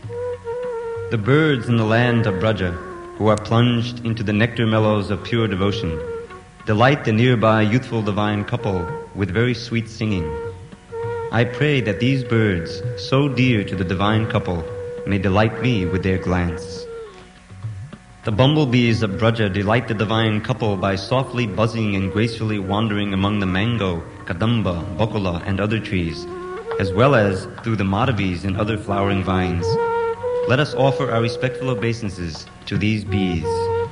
The birds in the land of Braja, who are plunged into the nectar mellows of pure devotion, delight the nearby youthful divine couple with very sweet singing. I pray that these birds, so dear to the divine couple, may delight me with their glance. The bumblebees of Braja delight the divine couple by softly buzzing and gracefully wandering among the mango, kadamba, bakula, and other trees, as well as through the madhavis and other flowering vines. Let us offer our respectful obeisances to these bees.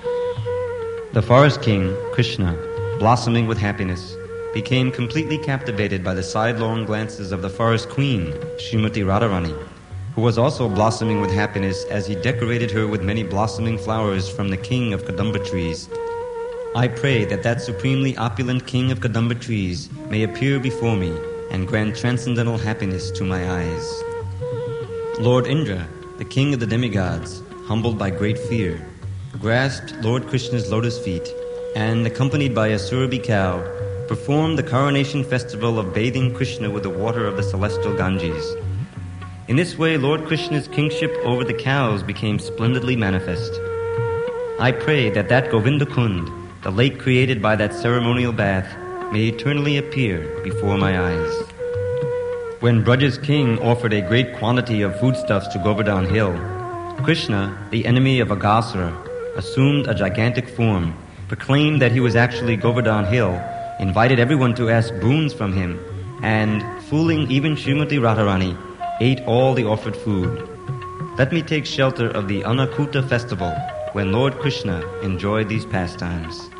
The forest king, Krishna, blossoming with happiness, became completely captivated by the sidelong glances of the forest queen, Srimati Radharani, who was also blossoming with happiness as he decorated her with many blossoming flowers from the king of Kadamba trees. I pray that that supremely opulent king of Kadamba trees may appear before me and grant transcendental happiness to my eyes. Lord Indra, the king of the demigods, humbled by great fear, grasped Lord Krishna's lotus feet and, accompanied by a Surabhi cow, performed the coronation festival of bathing Krishna with the water of the celestial Ganges. In this way, Lord Krishna's kingship over the cows became splendidly manifest. I pray that that Govinda Kund, the lake created by that ceremonial bath, may eternally appear before my eyes. When Braja's king offered a great quantity of foodstuffs to Govardhan Hill, Krishna, the enemy of Aghasura, assumed a gigantic form, proclaimed that he was actually Govardhan Hill, invited everyone to ask boons from him, and, fooling even Srimati Radharani, ate all the offered food. Let me take shelter of the Annakuta festival, when Lord Krishna enjoyed these pastimes.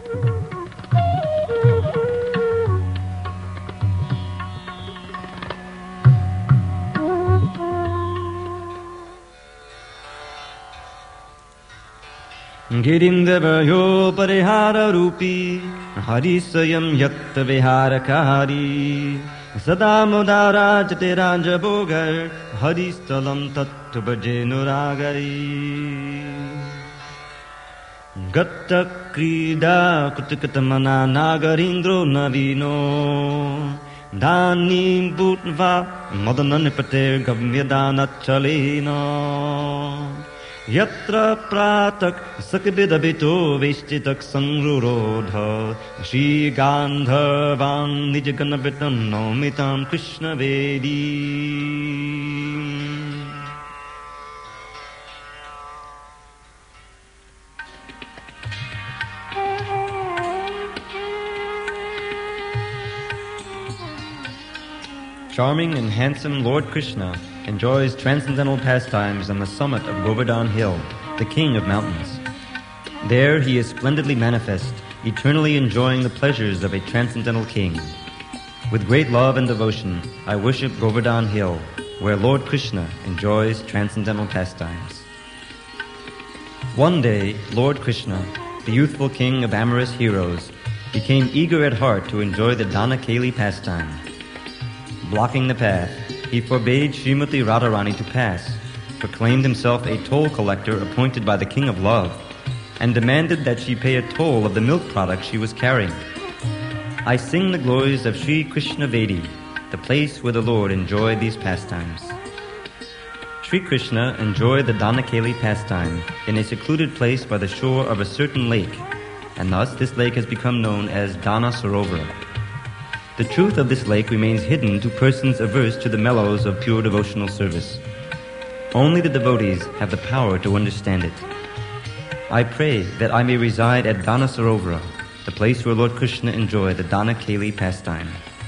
Girindavayo parihara rupi harisayam yatta viharakari sadamodara jatiranja bogar haristalam tattubhajenuragari gatta krida kutikatamana nagarindro navino dhani bhutva madananipater gamyadanachalena Yatra pratak sakvidabito veshchitak samrurodha Shri Gandharvam nijaganavitam nomitam Krishna Vedi. Charming and handsome Lord Krishna enjoys transcendental pastimes on the summit of Govardhan Hill, the king of mountains. There he is splendidly manifest, eternally enjoying the pleasures of a transcendental king. With great love and devotion, I worship Govardhan Hill, where Lord Krishna enjoys transcendental pastimes. One day, Lord Krishna, the youthful king of amorous heroes, became eager at heart to enjoy the Dhanakeli pastime. Blocking the path, he forbade Srimati Radharani to pass, proclaimed himself a toll collector appointed by the King of Love, and demanded that she pay a toll of the milk product she was carrying. I sing the glories of Sri Krishna Vedi, the place where the Lord enjoyed these pastimes. Sri Krishna enjoyed the Danakeli pastime in a secluded place by the shore of a certain lake, and thus this lake has become known as Dana Sarovara. The truth of this lake remains hidden to persons averse to the mellows of pure devotional service. Only the devotees have the power to understand it. I pray that I may reside at Dana Sarovara, the place where Lord Krishna enjoyed the Danakeli pastime.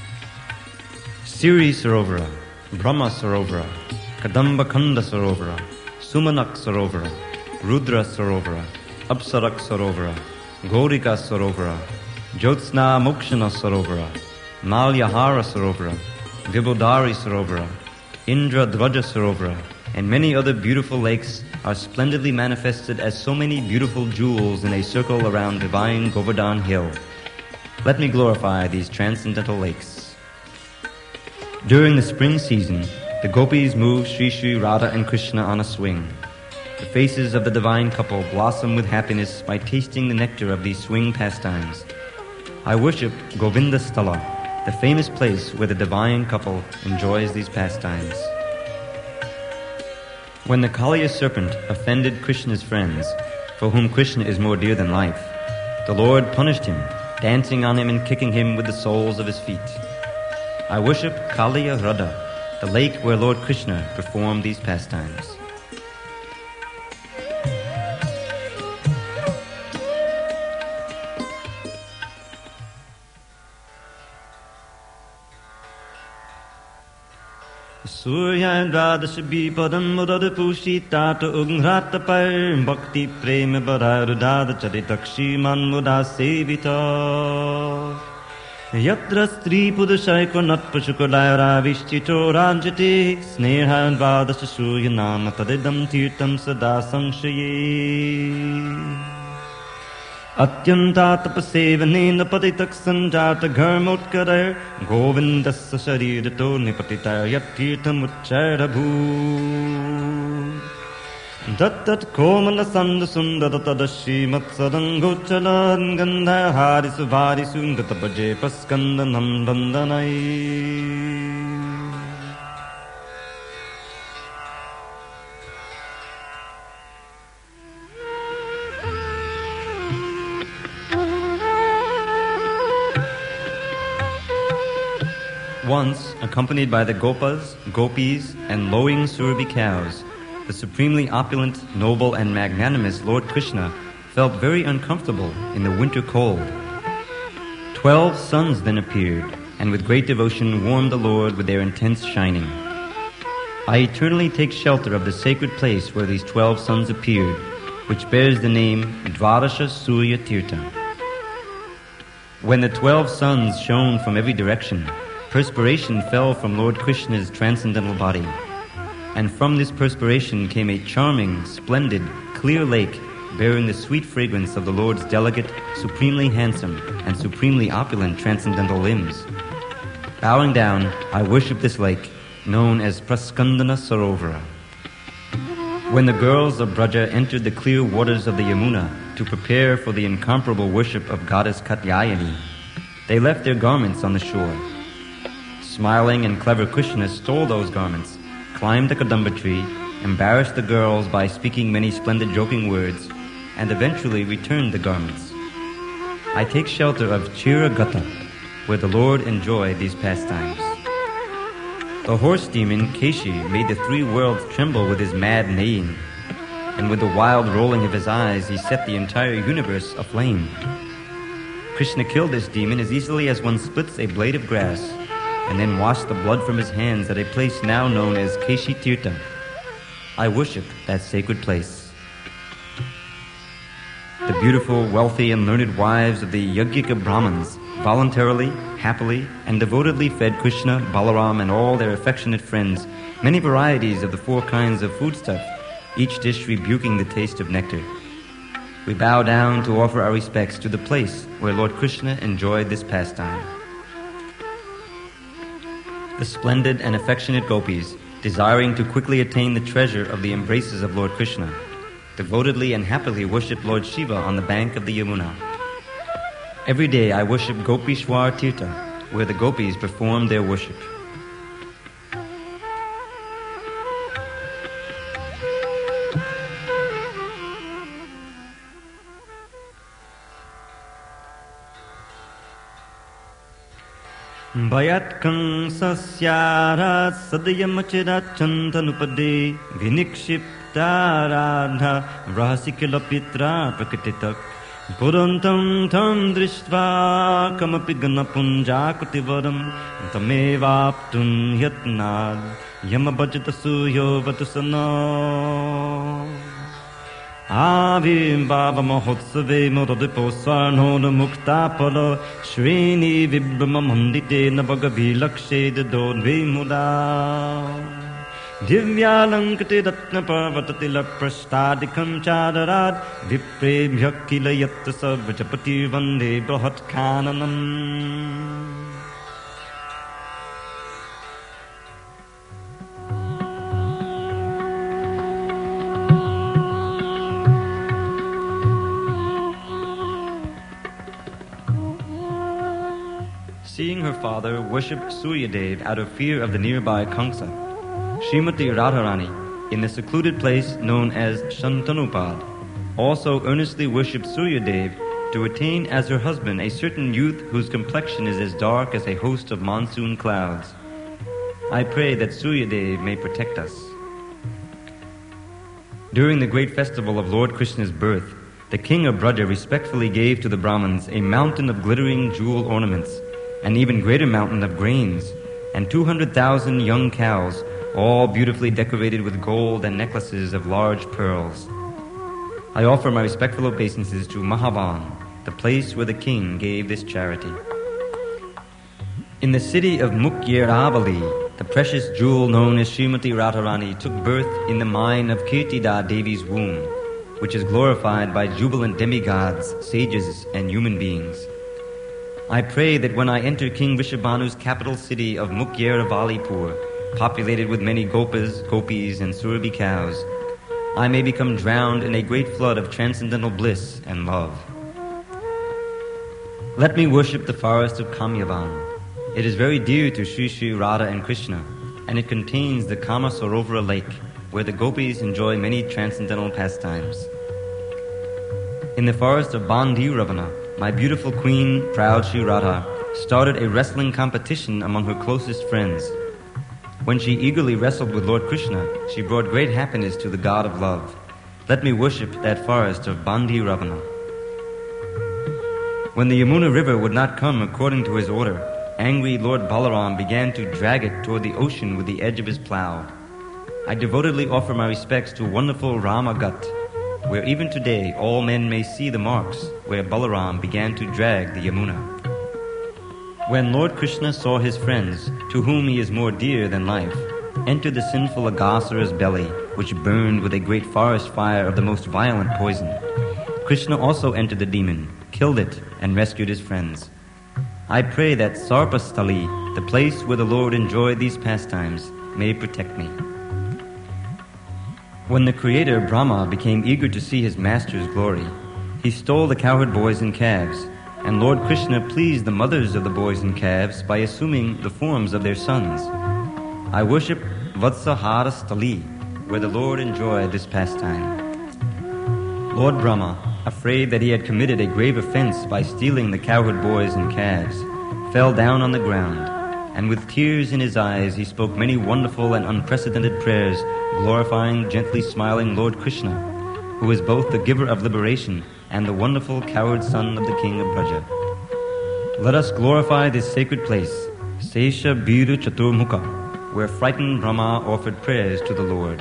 Siri Sarovara, Brahma Sarovara, Kadamba Kanda Sarovara, Sumanak Sarovara, Rudra Sarovara, Apsarak Sarovara, Gaurika Sarovara, Jyotsna Mokshana Sarovara, Malyahara Sarovara, Vibodari Sarovara, Indra Dvaja Sarovara, and many other beautiful lakes are splendidly manifested as so many beautiful jewels in a circle around divine Govardhan Hill. Let me glorify these transcendental lakes. During the spring season, the gopis move Sri Sri Radha and Krishna on a swing. The faces of the divine couple blossom with happiness by tasting the nectar of these swing pastimes. I worship Govinda Stala, the famous place where the divine couple enjoys these pastimes. When the Kaliya serpent offended Krishna's friends, for whom Krishna is more dear than life, the Lord punished him, dancing on him and kicking him with the soles of his feet. I worship Kaliya Hradha, the lake where Lord Krishna performed these pastimes. Surya Dvadash Bipadam Mudada Pushita to Ugnrata Par Bhakti Prema Bararudada Charitakshi Manmuda Sevita Yatra Stri Pudashaiko Nat Pashukodaya Vishchito Ranjati Sneha Dvadash Surya Nama Tadidam Tirtam Sada Sangshaye Atyanta tapasevane patitak sanjata gharmotkara govindassa sharirato nipatita yattirtham uchchairabhu Dattat komala sanda sundara tadashi matsadangochalan gandha harisu varisu gatapaje paskandanam dandanai Once, accompanied by the Gopas, Gopis, and lowing Surabhi cows, the supremely opulent, noble, and magnanimous Lord Krishna felt very uncomfortable in the winter cold. Twelve suns then appeared, and with great devotion warmed the Lord with their intense shining. I eternally take shelter of the sacred place where these twelve suns appeared, which bears the name Dvarasha Surya Tirtha. When the twelve suns shone from every direction, perspiration fell from Lord Krishna's transcendental body, and from this perspiration came a charming, splendid, clear lake bearing the sweet fragrance of the Lord's delicate, supremely handsome, and supremely opulent transcendental limbs. Bowing down, I worship this lake, known as Praskandana Sarovara. When the girls of Braja entered the clear waters of the Yamuna to prepare for the incomparable worship of goddess Katyayani, they left their garments on the shore. Smiling and clever Krishna stole those garments, climbed the Kadamba tree, embarrassed the girls by speaking many splendid joking words, and eventually returned the garments. I take shelter of Chiragata, where the Lord enjoyed these pastimes. The horse demon Keshi made the three worlds tremble with his mad neighing, and with the wild rolling of his eyes he set the entire universe aflame. Krishna killed this demon as easily as one splits a blade of grass, and then washed the blood from his hands at a place now known as Keshi Tirtha. I worship that sacred place. The beautiful, wealthy, and learned wives of the Yajnika Brahmins voluntarily, happily, and devotedly fed Krishna, Balaram, and all their affectionate friends many varieties of the four kinds of foodstuff, each dish rebuking the taste of nectar. We bow down to offer our respects to the place where Lord Krishna enjoyed this pastime. The splendid and affectionate gopis, desiring to quickly attain the treasure of the embraces of Lord Krishna, devotedly and happily worshipped Lord Shiva on the bank of the Yamuna. Every day I worship Gopishwar Tirtha, where the gopis perform their worship. Bayat Kansasyara Sadayamachirachantanupade Vinikshiptaradha Rahasikilapitra Prakatitak Purantam Tam Drishtva Kamapi Ganapunjakutivaram Tamevaptun Yatnad Yamabhajatasuyo Vatusana Avim Baba Mahotsave Morodiposarnona Muktapala Shrini Vibramamandite Nabagavi Lakshe Dodve Muda Divyalankate Ratna Parvatatila Prastadikam Chadarad Vipre Bhyakila Yattasa Vajapati Vande Brahat Kananam. Seeing her father worship Suryadev out of fear of the nearby Kamsa, Srimati Radharani, in the secluded place known as Shantanupad, also earnestly worshipped Suryadev to attain as her husband a certain youth whose complexion is as dark as a host of monsoon clouds. I pray that Suryadev may protect us. During the great festival of Lord Krishna's birth, the king of Braja respectfully gave to the Brahmins a mountain of glittering jewel ornaments, an even greater mountain of grains, and two hundred thousand young cows, all beautifully decorated with gold and necklaces of large pearls. I offer my respectful obeisances to Mahavan, the place where the king gave this charity. In the city of Mukyeravali, the precious jewel known as Srimati Radharani took birth in the mine of Kirtida Devi's womb, which is glorified by jubilant demigods, sages, and human beings. I pray that when I enter King Vrishabhanu's capital city of Mukyearavalipur, populated with many gopas, gopis, and surabhi cows, I may become drowned in a great flood of transcendental bliss and love. Let me worship the forest of Kamyavan. It is very dear to Sri Sri Radha and Krishna, and it contains the Kama Sarovara lake, where the gopis enjoy many transcendental pastimes. In the forest of Bandhi Ravana, my beautiful queen, proud Sri Radha, started a wrestling competition among her closest friends. When she eagerly wrestled with Lord Krishna, she brought great happiness to the god of love. Let me worship that forest of Bandhi Ravana. When the Yamuna river would not come according to his order, angry Lord Balaram began to drag it toward the ocean with the edge of his plow. I devotedly offer my respects to wonderful Ramagat, where even today all men may see the marks where Balaram began to drag the Yamuna. When Lord Krishna saw his friends, to whom he is more dear than life, enter the sinful Aghasura's belly, which burned with a great forest fire of the most violent poison, Krishna also entered the demon, killed it, and rescued his friends. I pray that Sarpastali, the place where the Lord enjoyed these pastimes, may protect me. When the Creator, Brahma, became eager to see his master's glory, he stole the cowherd boys and calves, and Lord Krishna pleased the mothers of the boys and calves by assuming the forms of their sons. I worship Vatsahara Stali, where the Lord enjoyed this pastime. Lord Brahma, afraid that he had committed a grave offense by stealing the cowherd boys and calves, fell down on the ground, and with tears in his eyes he spoke many wonderful and unprecedented prayers, glorifying gently smiling Lord Krishna, who is both the giver of liberation and the wonderful cowherd son of the king of Braja. Let us glorify this sacred place, Sesha Biru Chaturmukha, where frightened Brahma offered prayers to the Lord.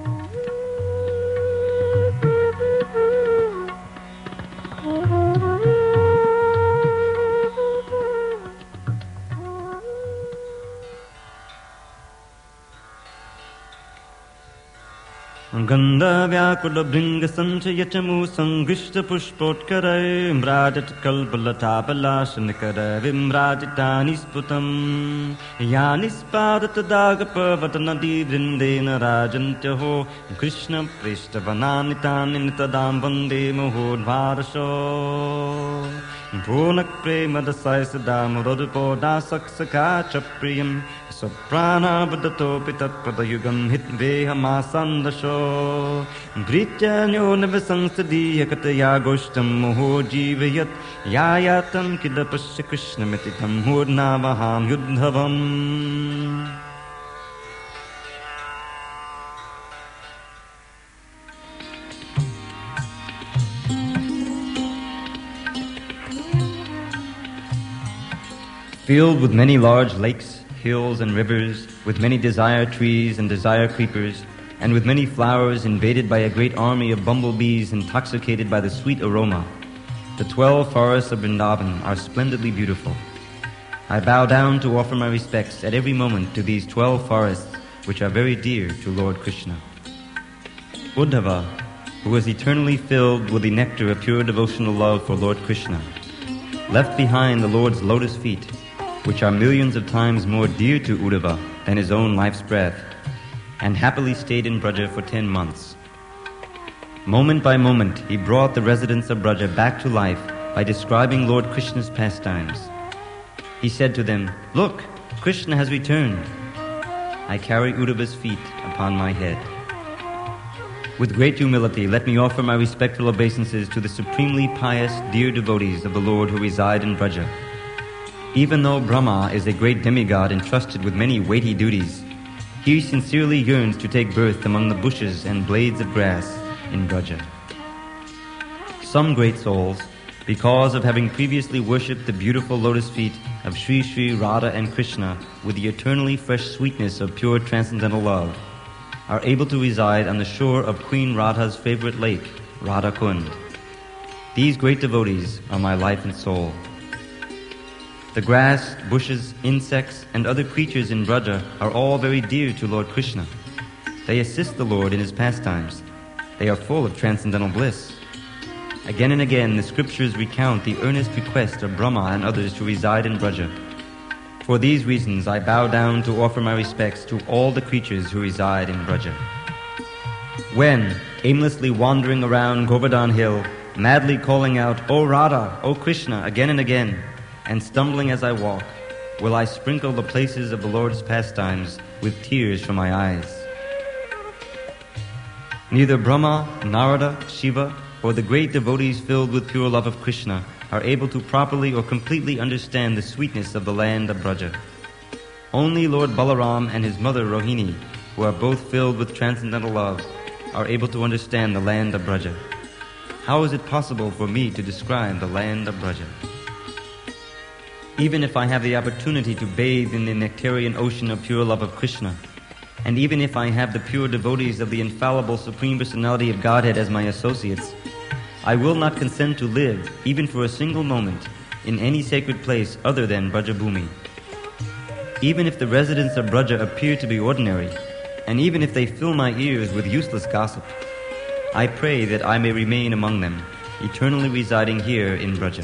Gandha vyakula bringa sanchaya chamu sangrishta pushpotkarai mradat kalpalata palashanikara vimraditani sputam yanispadat dagapa vatanadi vrindena rajantyaho Krishna prishtavananitani nitadam vande muhodvarasho Punak prema dasai sada mudodupo dasak saka chapriyam soprana budato pitat pradayugam hitveha masandasho brityanyo navasangsadi yakataya goshtam moho jivayat yayatam kidapasya krishnamititam hurnavaham yudhavam. Filled with many large lakes, hills, and rivers, with many desire trees and desire creepers, and with many flowers invaded by a great army of bumblebees intoxicated by the sweet aroma, the twelve forests of Vrindavan are splendidly beautiful. I bow down to offer my respects at every moment to these twelve forests, which are very dear to Lord Krishna. Uddhava, who was eternally filled with the nectar of pure devotional love for Lord Krishna, left behind the Lord's lotus feet, which are millions of times more dear to Uddhava than his own life's breath, and happily stayed in Braja for ten months. Moment by moment, he brought the residents of Braja back to life by describing Lord Krishna's pastimes. He said to them, "Look, Krishna has returned. I carry Uddhava's feet upon my head." With great humility, let me offer my respectful obeisances to the supremely pious, dear devotees of the Lord who reside in Braja. Even though Brahma is a great demigod entrusted with many weighty duties, he sincerely yearns to take birth among the bushes and blades of grass in Braja. Some great souls, because of having previously worshipped the beautiful lotus feet of Sri Sri Radha and Krishna with the eternally fresh sweetness of pure transcendental love, are able to reside on the shore of Queen Radha's favorite lake, Radha Kund. These great devotees are my life and soul. The grass, bushes, insects, and other creatures in Braja are all very dear to Lord Krishna. They assist the Lord in his pastimes. They are full of transcendental bliss. Again and again, the scriptures recount the earnest request of Brahma and others to reside in Braja. For these reasons, I bow down to offer my respects to all the creatures who reside in Braja. When, aimlessly wandering around Govardhan Hill, madly calling out, "O Radha, O Krishna," again and again, and stumbling as I walk, will I sprinkle the places of the Lord's pastimes with tears from my eyes. Neither Brahma, Narada, Shiva, or the great devotees filled with pure love of Krishna are able to properly or completely understand the sweetness of the land of Braja. Only Lord Balaram and his mother Rohini, who are both filled with transcendental love, are able to understand the land of Braja. How is it possible for me to describe the land of Braja? Even if I have the opportunity to bathe in the nectarian ocean of pure love of Krishna, and even if I have the pure devotees of the infallible Supreme Personality of Godhead as my associates, I will not consent to live, even for a single moment, in any sacred place other than Brajabhumi. Even if the residents of Braja appear to be ordinary, and even if they fill my ears with useless gossip, I pray that I may remain among them, eternally residing here in Braja.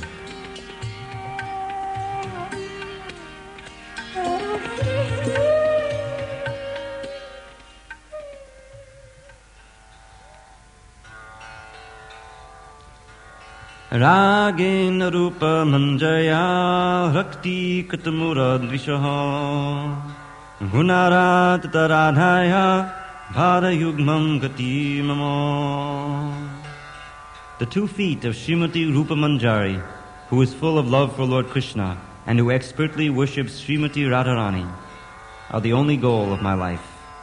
Ragena rupa manjaya rakti katamura dvishaha gunarat taradhaya bharayugmam gati mama. The two feet of Srimati Rupa Manjari, who is full of love for Lord Krishna and who expertly worships Srimati Radharani, are the only goal of my life.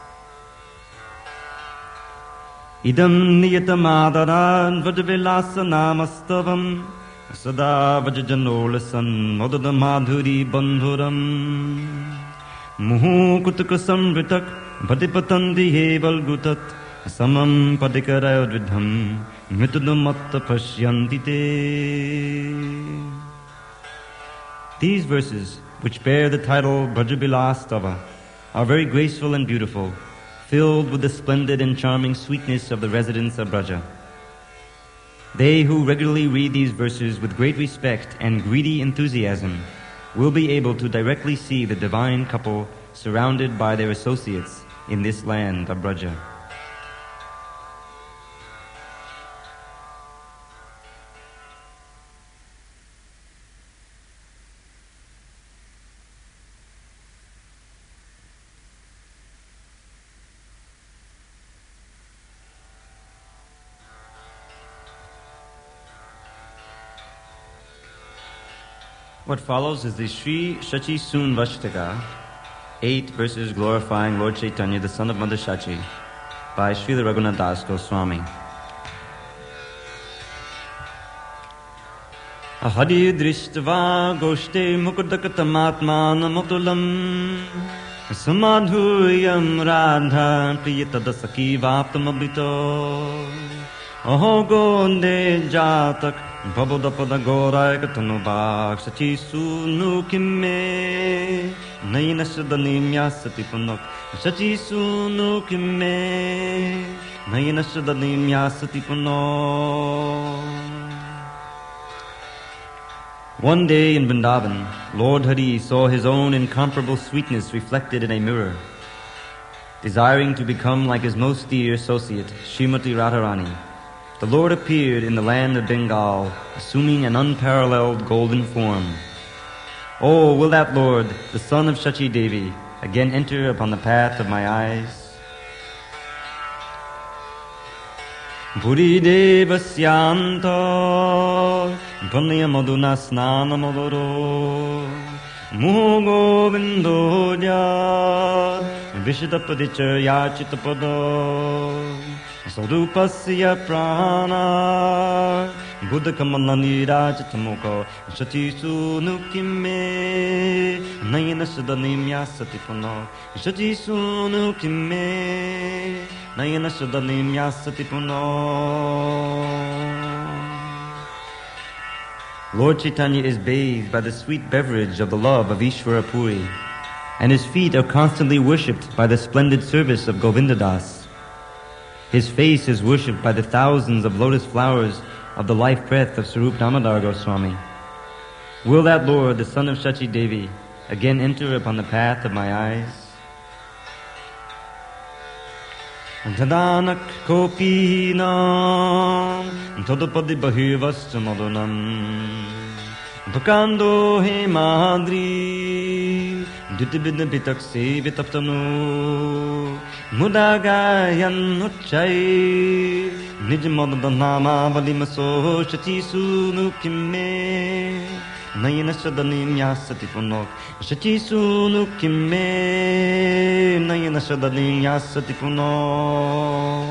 Idam niyatamadan vajvilasanaamastavam sada vajjanolasan modadamadhuri bandhuram muhu kutukasam vritak bhadipatandi hevalgutat samam padikarayodvidham mitudumatta pashyantite. These verses, which bear the title Brajabilastava, are very graceful and beautiful, filled with the splendid and charming sweetness of the residents of Braja. They who regularly read these verses with great respect and greedy enthusiasm will be able to directly see the divine couple surrounded by their associates in this land of Braja. What follows is the Sri Shachi Sun Vashtaka, eight verses glorifying Lord Chaitanya, the son of Mother Shachi, by Srila Raghunath Das Goswami. Ahadi drishtva goshte mukurdakatamatmanamutulam samadhuyam radha priyatadasaki vaptamabhito aho gonde jatak Bhabodapada Gorai Katanubak Sachi Sunu Kimme Naina Shadanim Yasati Punok Sachi Sunu Kimme Naina Shadanim Yasati Punok. One day in Vrindavan, Lord Hari saw his own incomparable sweetness reflected in a mirror. Desiring to become like his most dear associate, Srimati Radharani, the Lord appeared in the land of Bengal, assuming an unparalleled golden form. Oh, will that Lord, the son of Shachi Devi, again enter upon the path of my eyes? Puri Devasyanto Pranaya Madhuna Snana Madhuro Muho Govindoja Vishitapadicha Yachitapada Sarupasya prana Buddha kamalani rajatamoko Shati sunukime Nayana sadanim yasati puno Shati sunukime Nayana sadanim yasati puno. Lord Chaitanya is bathed by the sweet beverage of the love of Ishvara Puri, and his feet are constantly worshipped by the splendid service of Govindadas. His face is worshipped by the thousands of lotus flowers of the life breath of Sarup Damodar Goswami. Will that Lord, the son of Shachi Devi, again enter upon the path of my eyes? Tadanak kopinam tadapadi bahivascha madunam Bhakando hemadri Dutibidna bitakse vitaptanu Mudagayan uchai Nijmadadhanama valimaso Shati sunukime Nayana shadanim yasati punok Shati sunukime Nayana shadanim yasati punok.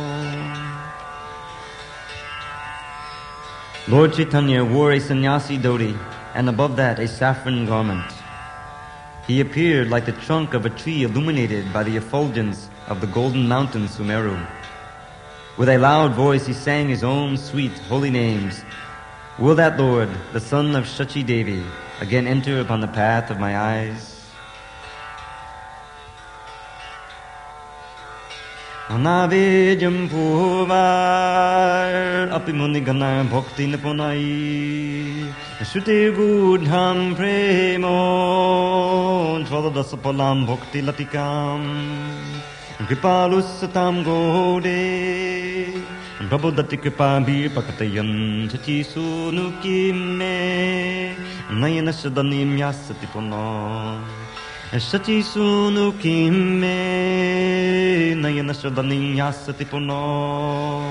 Lord Chaitanya wore a sannyasi dhoti and above that a saffron garment. He appeared like the trunk of a tree illuminated by the effulgence of the golden mountain Sumeru. With a loud voice he sang his own sweet holy names. Will that Lord, the son of Shachi Devi, again enter upon the path of my eyes? Anavejam puvar apimunigana bhakti napunai Shruti gudham premo Tvaladasapalam bhakti latikam Kripalusatam gode Prabhudati kripabhi pakatayan Chachi sunukime Nayana shadanim yasati puno Shati sunukime Nayana shadanim yasati puno.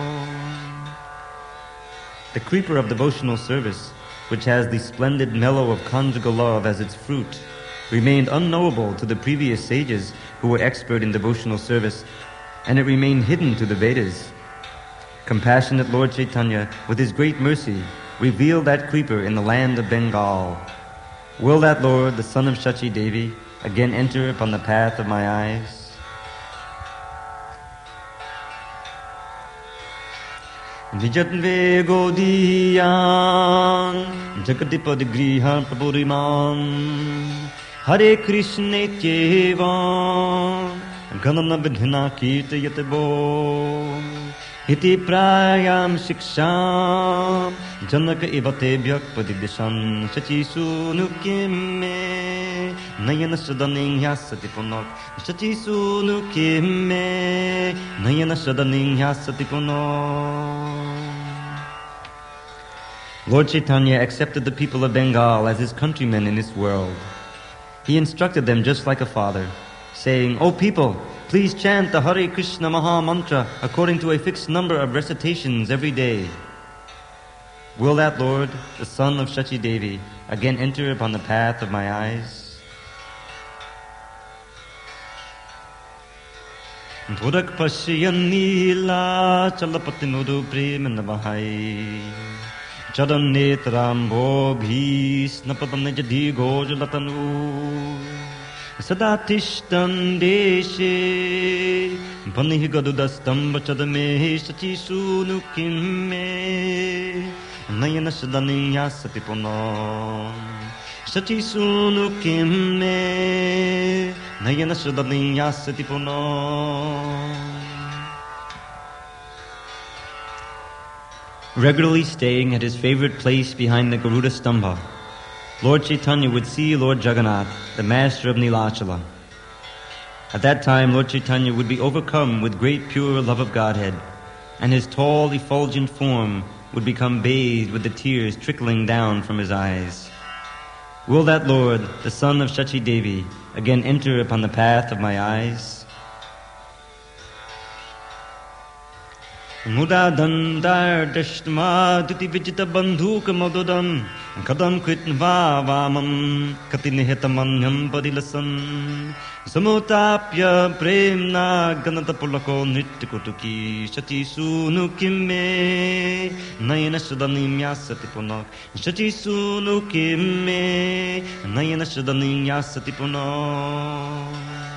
The creeper of devotional service, which has the splendid mellow of conjugal love as its fruit, remained unknowable to the previous sages who were expert in devotional service, and it remained hidden to the Vedas. Compassionate Lord Chaitanya, with his great mercy, revealed that creeper in the land of Bengal. Will that Lord, the son of Shachi Devi, again enter upon the path of my eyes? Vijatve godiyan Jagadipad griha prabhuriman Hare Krishna Tyevan Ganana vidhina kirtayatebo Iti prayam shiksham Janaka ivatebhyak padidishan Shachi sunukime Nayana shadaning yasati punok Shachi sunukime Nayana shadaning yasati punok. Lord Chaitanya accepted the people of Bengal as his countrymen in this world. He instructed them just like a father, saying, O people, please chant the Hare Krishna Maha Mantra according to a fixed number of recitations every day. Will that Lord, the son of Shachi Devi, again enter upon the path of my eyes? Dhurak pasyan nila chalapatinudu premanavahai Chadan netram bhis napadam jadi gojalatanu Sadatishtan deshe Panih gadudastam bachadame Shachi sunukimme Nayana sadaniya satipuno Shachi sunukimme Nayana sadaniya satipuno. Regularly staying at his favorite place behind the Garuda Stambha, Lord Chaitanya would see Lord Jagannath, the master of Nilachala. At that time, Lord Chaitanya would be overcome with great pure love of Godhead, and his tall, effulgent form would become bathed with the tears trickling down from his eyes. Will that Lord, the son of Shachi Devi, again enter upon the path of my eyes? Muda dandar dashtma duti vijita bandhuk madudam kadam kvitva vamam katinihtamanyam padilasan samutapya premna ganatapulako nitkutuki Shachi sunukimme nayana shadanim yasati punak Shachi sunukimme nayana shadanim yasati punak.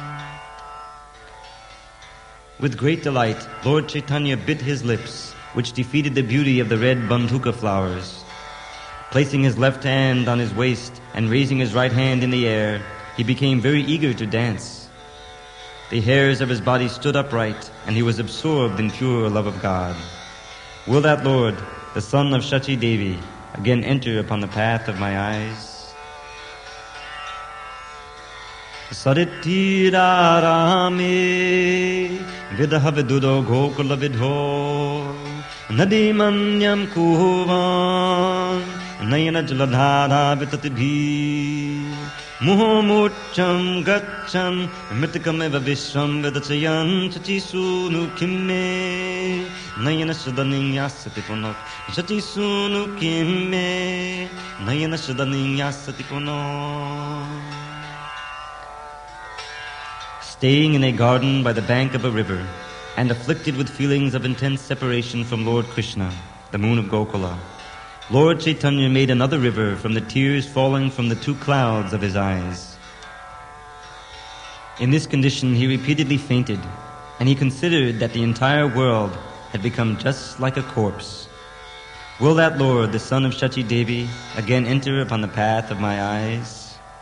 With great delight, Lord Chaitanya bit his lips, which defeated the beauty of the red bandhuka flowers. Placing his left hand on his waist and raising his right hand in the air, he became very eager to dance. The hairs of his body stood upright, and he was absorbed in pure love of God. Will that Lord, the son of Shachi Devi, again enter upon the path of my eyes? Saritira Rame Vidaha Vidudo Gokula Vidho Nadimanyam Kuvan Nayana Jaladhara Vitatibhi Muhomucham Gacham Mitikam Eva Vishram Vidachayan Shachi Sunukimme Nayana Shadanim Yasati Punok Shachi Sunukimme Nayana Shadanim Yasati Punok. Staying in a garden by the bank of a river, and afflicted with feelings of intense separation from Lord Krishna, the moon of Gokula, Lord Chaitanya made another river from the tears falling from the two clouds of his eyes. In this condition, he repeatedly fainted, and he considered that the entire world had become just like a corpse. Will that Lord, the son of Shachi Devi, again enter upon the path of my eyes?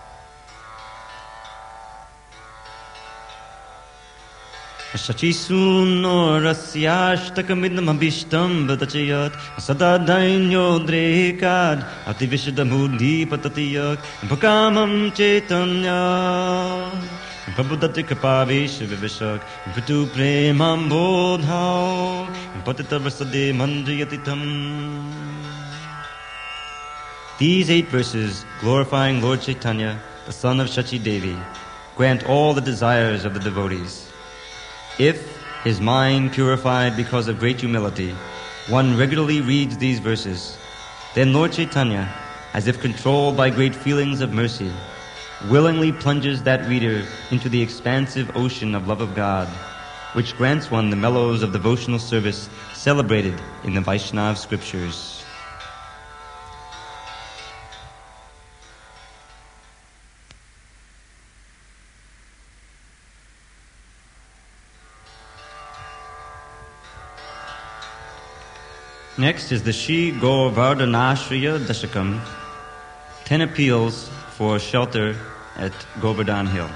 Shachi suno rasyashtakamidam abhishtam vadachayat sadadainyo drekad ativishadamudhi patatiyak bhakamam chaitanya prabhudati kapavish vivishak vitu premam bodhau patitavasade manjayatitam. These eight verses, glorifying Lord Chaitanya, the son of Shachi Devi, grant all the desires of the devotees. If, his mind purified because of great humility, one regularly reads these verses, then Lord Chaitanya, as if controlled by great feelings of mercy, willingly plunges that reader into the expansive ocean of love of God, which grants one the mellows of devotional service celebrated in the Vaishnava scriptures. Next is the Shri Govardhanashriya Dashakam, ten appeals for shelter at Govardhan Hill.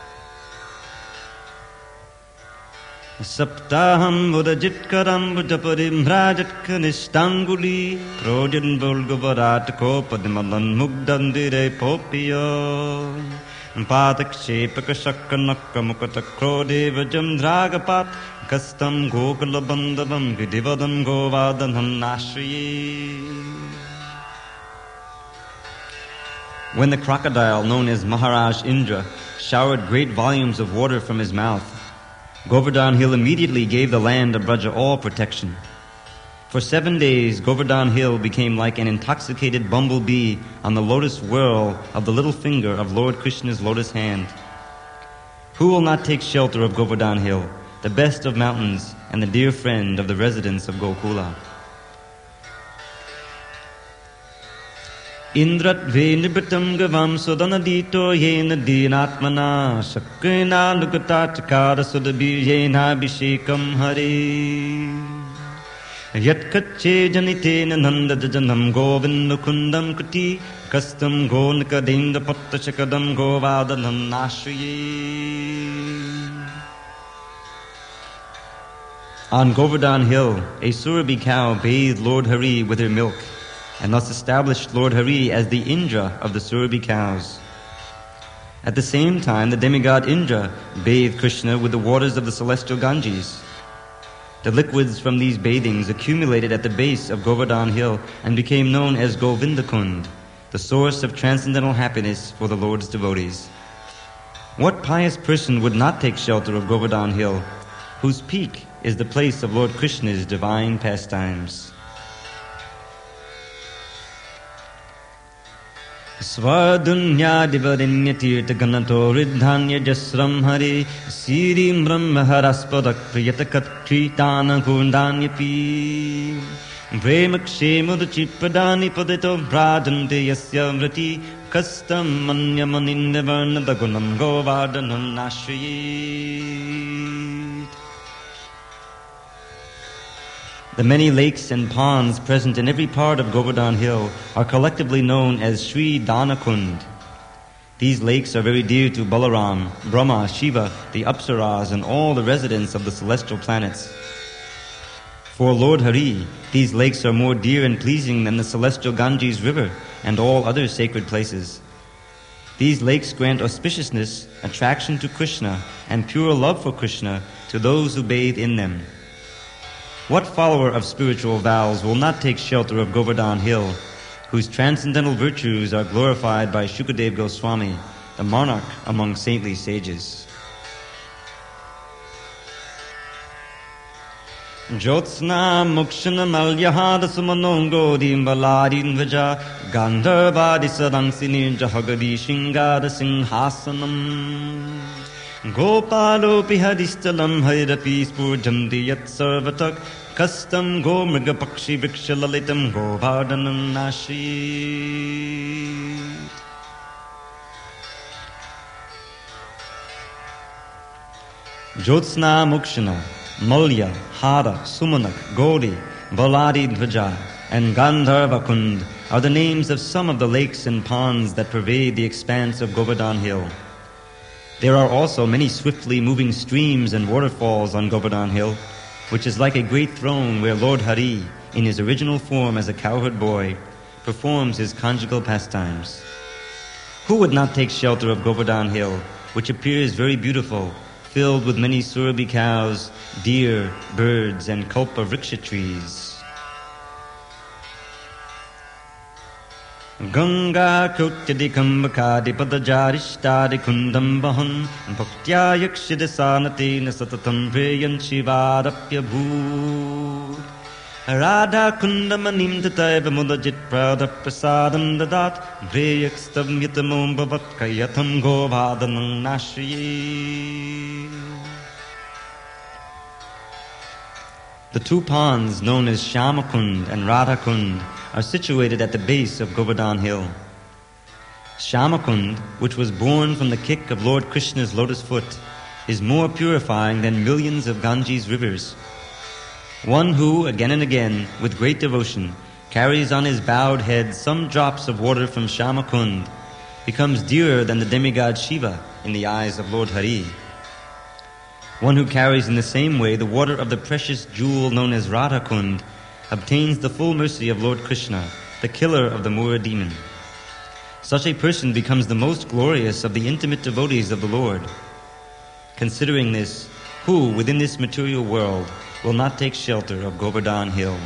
Saptaham Budajitkaram Bujaparim Rajatkhanistanguli Projan Volgavaratko Padimalan Mugdandire Popio Patakshepakashakkanakka Mukatakrodevajam Dragapat Kastam Gokulabandavam Vidivadam Govardhanam Nashriye. When the crocodile known as Maharaj Indra showered great volumes of water from his mouth, Govardhan Hill immediately gave the land of Braja all protection. For seven days, Govardhan Hill became like an intoxicated bumblebee on the lotus whirl of the little finger of Lord Krishna's lotus hand. Who will not take shelter of Govardhan Hill, the best of mountains and the dear friend of the residents of Gokula? Indrat venibitam gavam sudanadito yena dinatmana shakrina nukata chakara sudabi yena abhishekam hare. Yat kache janitena nanda janam govindukundam kuti kastam gonakadinda pattachakadam govadanam nashriye. On Govardhan Hill, a Surabhi cow bathed Lord Hari with her milk, and thus established Lord Hari as the Indra of the Surabhi cows. At the same time, the demigod Indra bathed Krishna with the waters of the celestial Ganges. The liquids from these bathings accumulated at the base of Govardhan Hill and became known as Govindakund, the source of transcendental happiness for the Lord's devotees. What pious person would not take shelter of Govardhan Hill, whose peak is the place of Lord Krishna's divine pastimes? Svadunya divarinya tirtha ganato riddhanya jasram hari sirim brahma haraspadak priyatakat tritana gundanya pi Vremakshemudachipradani padito bhradante yasya vrati kastam manyamanindavarna dagunam govardhanam nashriyet. The many lakes and ponds present in every part of Govardhan Hill are collectively known as Sri Danakund. These lakes are very dear to Balaram, Brahma, Shiva, the Apsaras, and all the residents of the celestial planets. For Lord Hari, these lakes are more dear and pleasing than the celestial Ganges river and all other sacred places. These lakes grant auspiciousness, attraction to Krishna, and pure love for Krishna to those who bathe in them. What follower of spiritual vows will not take shelter of Govardhan Hill, whose transcendental virtues are glorified by Shukadev Goswami, the monarch among saintly sages? Jyotsna mukshana malyahada sumanongo dimbaladin vaja gandharvadi sadangsini jahagadi shingada singhasanam Gopalopi hadistalam hairapi spurjanti yat sarvatak kastam go mriga pakshi vrikshalalitam govardhanam nashit. Jyotsna Mukshana, Malya, Hara, Sumanak, Gauri, Baladi Dvaja, and Gandharvakund are the names of some of the lakes and ponds that pervade the expanse of Govardhan Hill. There are also many swiftly moving streams and waterfalls on Govardhan Hill, which is like a great throne where Lord Hari, in his original form as a cowherd boy, performs his conjugal pastimes. Who would not take shelter of Govardhan Hill, which appears very beautiful, filled with many Surabhi cows, deer, birds, and Kalpa Vriksha trees? Ganga Kutyadi Kambakadi Padajarishtadi Kundam Bahan Bhaktya Yakshidasanatina Satatam Vreyan Shivarapya Bhoot Radha Kundamanim Tataiva Mudajit Prada Prasadam Dadat Vreyakstam Yatamom Bhavatka Yatam Govardhanam Nashriye. The two ponds known as Shyamakund and Radhakund are situated at the base of Govardhan Hill. Shyamakund, which was born from the kick of Lord Krishna's lotus foot, is more purifying than millions of Ganges rivers. One who, again and again, with great devotion, carries on his bowed head some drops of water from Shyamakund, becomes dearer than the demigod Shiva in the eyes of Lord Hari. One who carries in the same way the water of the precious jewel known as Radhakund obtains the full mercy of Lord Krishna, the killer of the Mura demon. Such a person becomes the most glorious of the intimate devotees of the Lord. Considering this, who within this material world will not take shelter of Govardhan Hill?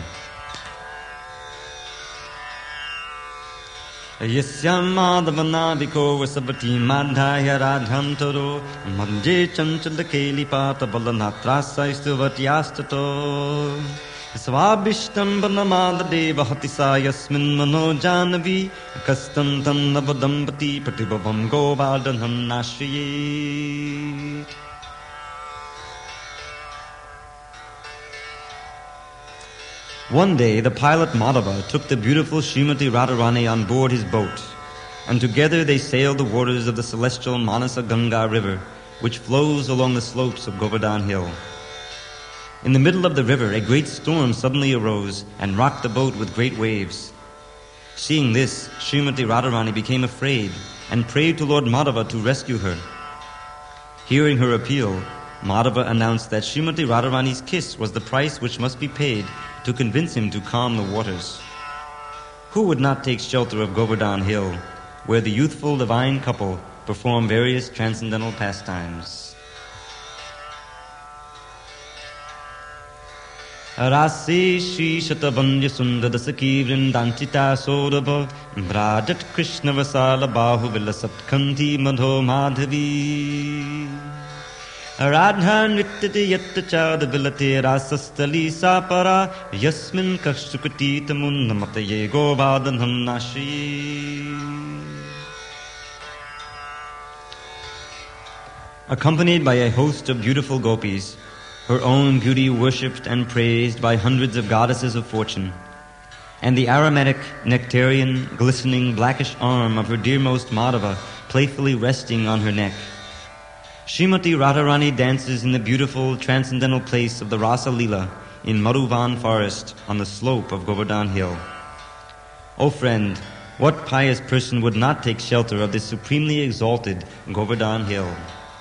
Yasyam madhavanadiko vasavati madhaya radham taro manje chanchala kelipata balanatra saistuvatyastato Swabishtam Banamada Hatisa Yasmin Mano Janavi Kastantan Navadampati Patibhavam Govardhanam Nashiyet. One day the pilot Madhava took the beautiful Srimati Radharani on board his boat, and together they sailed the waters of the celestial Manasa Ganga river, which flows along the slopes of Govardhan Hill. In the middle of the river, a great storm suddenly arose and rocked the boat with great waves. Seeing this, Srimati Radharani became afraid and prayed to Lord Madhava to rescue her. Hearing her appeal, Madhava announced that Srimati Radharani's kiss was the price which must be paid to convince him to calm the waters. Who would not take shelter of Govardhan Hill, where the youthful divine couple perform various transcendental pastimes? Rasi Shri Shatabanya Sundar Dasaki Vrindanchita Sodava Brajat Krishna Vasala Bahu Vilasat Kanti Madho Madhavi Radha Nityate Yattachad Vilate Rasastali Sapara Yasmin Kashtukati Tamunnamataye Govardhanam Nashi. Accompanied by a host of beautiful gopis, her own beauty worshipped and praised by hundreds of goddesses of fortune, and the aromatic, nectarian, glistening, blackish arm of her dearmost Madhava playfully resting on her neck, Srimati Radharani dances in the beautiful transcendental place of the Rasa Leela in Madhuvan forest on the slope of Govardhan Hill. O friend, what pious person would not take shelter of this supremely exalted Govardhan Hill?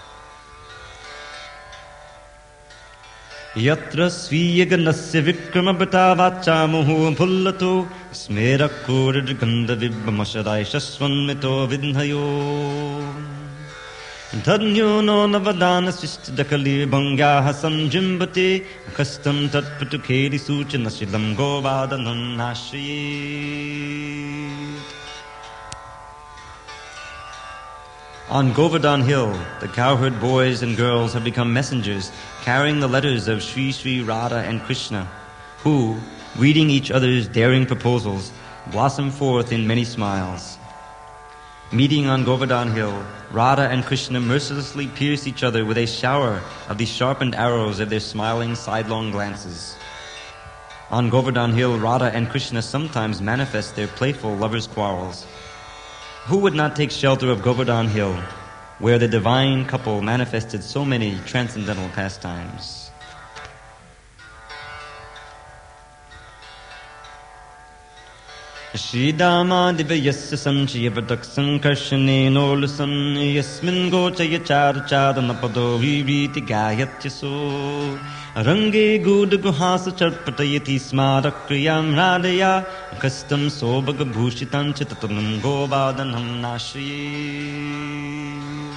Yatra sviyaganasya vikrama bhatavacha muhu bhullato smera kurid ganda vibhamasharai shasvanmito vidhayo Dhanyo no navadana sishtadakali bhangyaha sanjimbate akastam tatpatukeri suchanasilam govardhanam nashayet. On Govardhan Hill, the cowherd boys and girls have become messengers carrying the letters of Sri Sri Radha and Krishna, who, reading each other's daring proposals, blossom forth in many smiles. Meeting on Govardhan Hill, Radha and Krishna mercilessly pierce each other with a shower of the sharpened arrows of their smiling sidelong glances. On Govardhan Hill, Radha and Krishna sometimes manifest their playful lovers' quarrels. Who would not take shelter of Govardhan Hill, where the divine couple manifested so many transcendental pastimes? Shridama divyasya sanchiyavadak sankarshane nolusan yasmin gochaya charchadanapada vivriti gayatyaso Range gud guhasa charpatayati smarakriyam radaya kastam sobhaga bhushitan chitatanam govardhanam nashayet.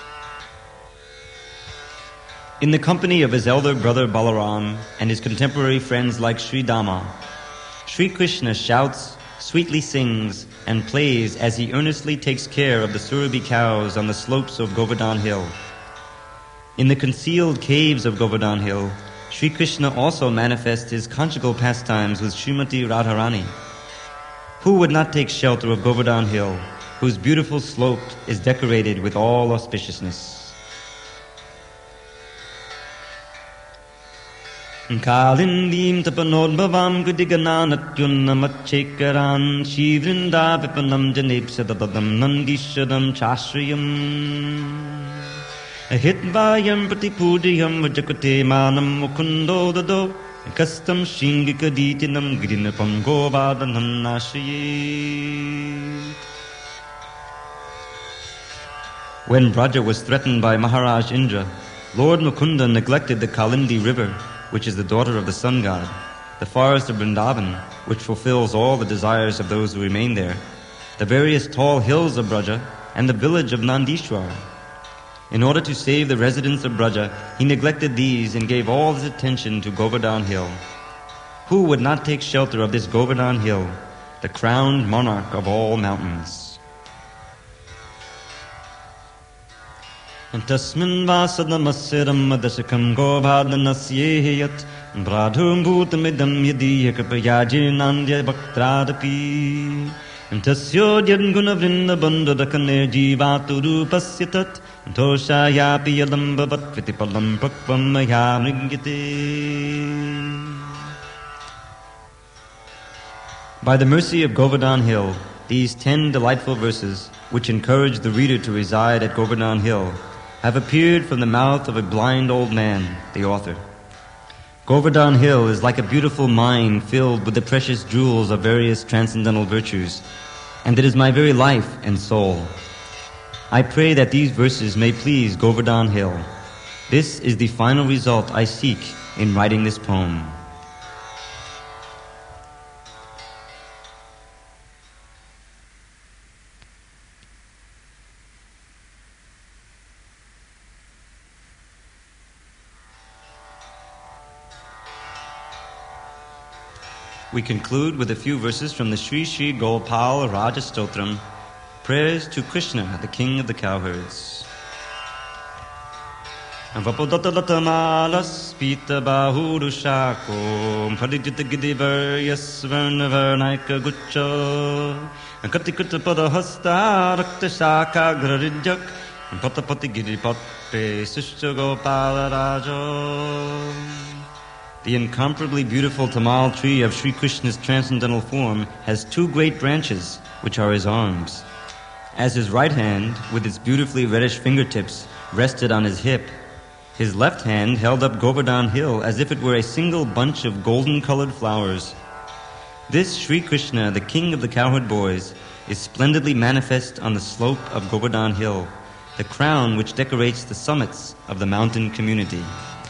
In the company of his elder brother Balaram and his contemporary friends like Sri Dama, Sri Krishna shouts, sweetly sings, and plays as he earnestly takes care of the Surabhi cows on the slopes of Govardhan Hill. In the concealed caves of Govardhan Hill, Sri Krishna also manifests his conjugal pastimes with Srimati Radharani. Who would not take shelter of Govardhan Hill, whose beautiful slope is decorated with all auspiciousness? Kalindim tapanodbhavam gudigananatyunnamachekaran Shivrinda vipanam janepsadadadam nandishadam chashriyam Hitvayam pratipudiyam vajakate manam mukundo dado Kastam shingikaditinam grinapam govardhanam nashayet. When Braja was threatened by Maharaj Indra, Lord Mukunda neglected the Kalindi river, which is the daughter of the sun god, the forest of Vrindavan, which fulfills all the desires of those who remain there, the various tall hills of Braja, and the village of Nandishwar. In order to save the residents of Braja, he neglected these and gave all his attention to Govardhan Hill. Who would not take shelter of this Govardhan Hill, the crowned monarch of all mountains? Tasmin vasadamasya rammadashakam govardhanasya yat Bradhum bhutamidam yadiya kripayajirnandya bhaktradapi Tasyo yadguna vrinda bandhadakane jivaturu tat Toshayapi yadambavat vitipalam prakvam maya mrigyate. By the mercy of Govardhan Hill, these ten delightful verses, which encourage the reader to reside at Govardhan Hill, have appeared from the mouth of a blind old man, the author. Govardhan Hill is like a beautiful mine filled with the precious jewels of various transcendental virtues, and it is my very life and soul. I pray that these verses may please Govardhan Hill. This is the final result I seek in writing this poem. We conclude with a few verses from the Sri Sri Gopal Raja Stotram, prayers to Krishna, the king of the cowherds. Vapodatalatamala spita bahurushako Pradijita gidivar yasvarnavarnaika gucha Katikuta padahasta rakta shaka grarijak Patapati gidipatte sishta Gopala Raja. The incomparably beautiful Tamal tree of Sri Krishna's transcendental form has two great branches, which are his arms. As his right hand, with its beautifully reddish fingertips, rested on his hip, his left hand held up Govardhan Hill as if it were a single bunch of golden-colored flowers. This Sri Krishna, the king of the cowherd boys, is splendidly manifest on the slope of Govardhan Hill, the crown which decorates the summits of the mountain community.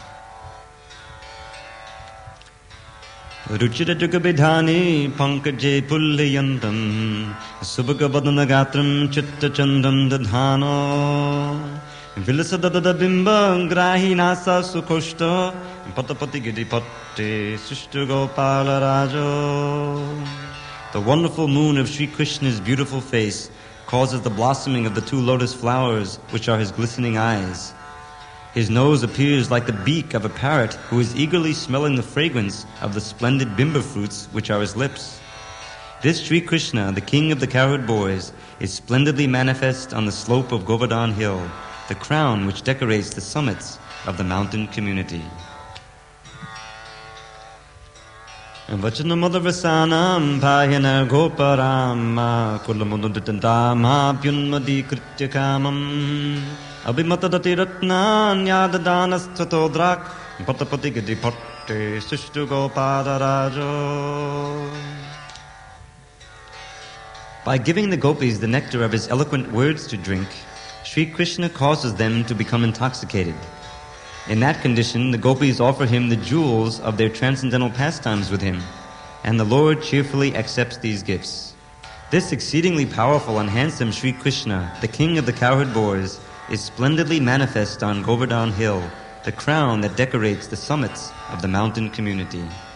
Ruchira Jugabidhani Pankaje Pulliyantam Subhagavadanagatram Chitta Chandam Dadhano Vilasadada Bimba Grahi Nasa Sukoshta Patapati Gidipatte Sishta Gopala Rajo. The wonderful moon of Sri Krishna's beautiful face causes the blossoming of the two lotus flowers, which are his glistening eyes. His nose appears like the beak of a parrot who is eagerly smelling the fragrance of the splendid bimba fruits, which are his lips. This Sri Krishna, the king of the cowherd boys, is splendidly manifest on the slope of Govardhan Hill, the crown which decorates the summits of the mountain community. Vachanamadavrasanam payana goparama kulamudutandama pyunmadi krityakamam Abhimatadati ratnan yadadanasthatodrak patapati gidipatte sishtu Gopala Rajo. By giving the gopis the nectar of his eloquent words to drink, Sri Krishna causes them to become intoxicated. In that condition, the gopis offer him the jewels of their transcendental pastimes with him, and the Lord cheerfully accepts these gifts. This exceedingly powerful and handsome Sri Krishna, the king of the cowherd boys, is splendidly manifest on Govardhan Hill, the crown that decorates the summits of the mountain community.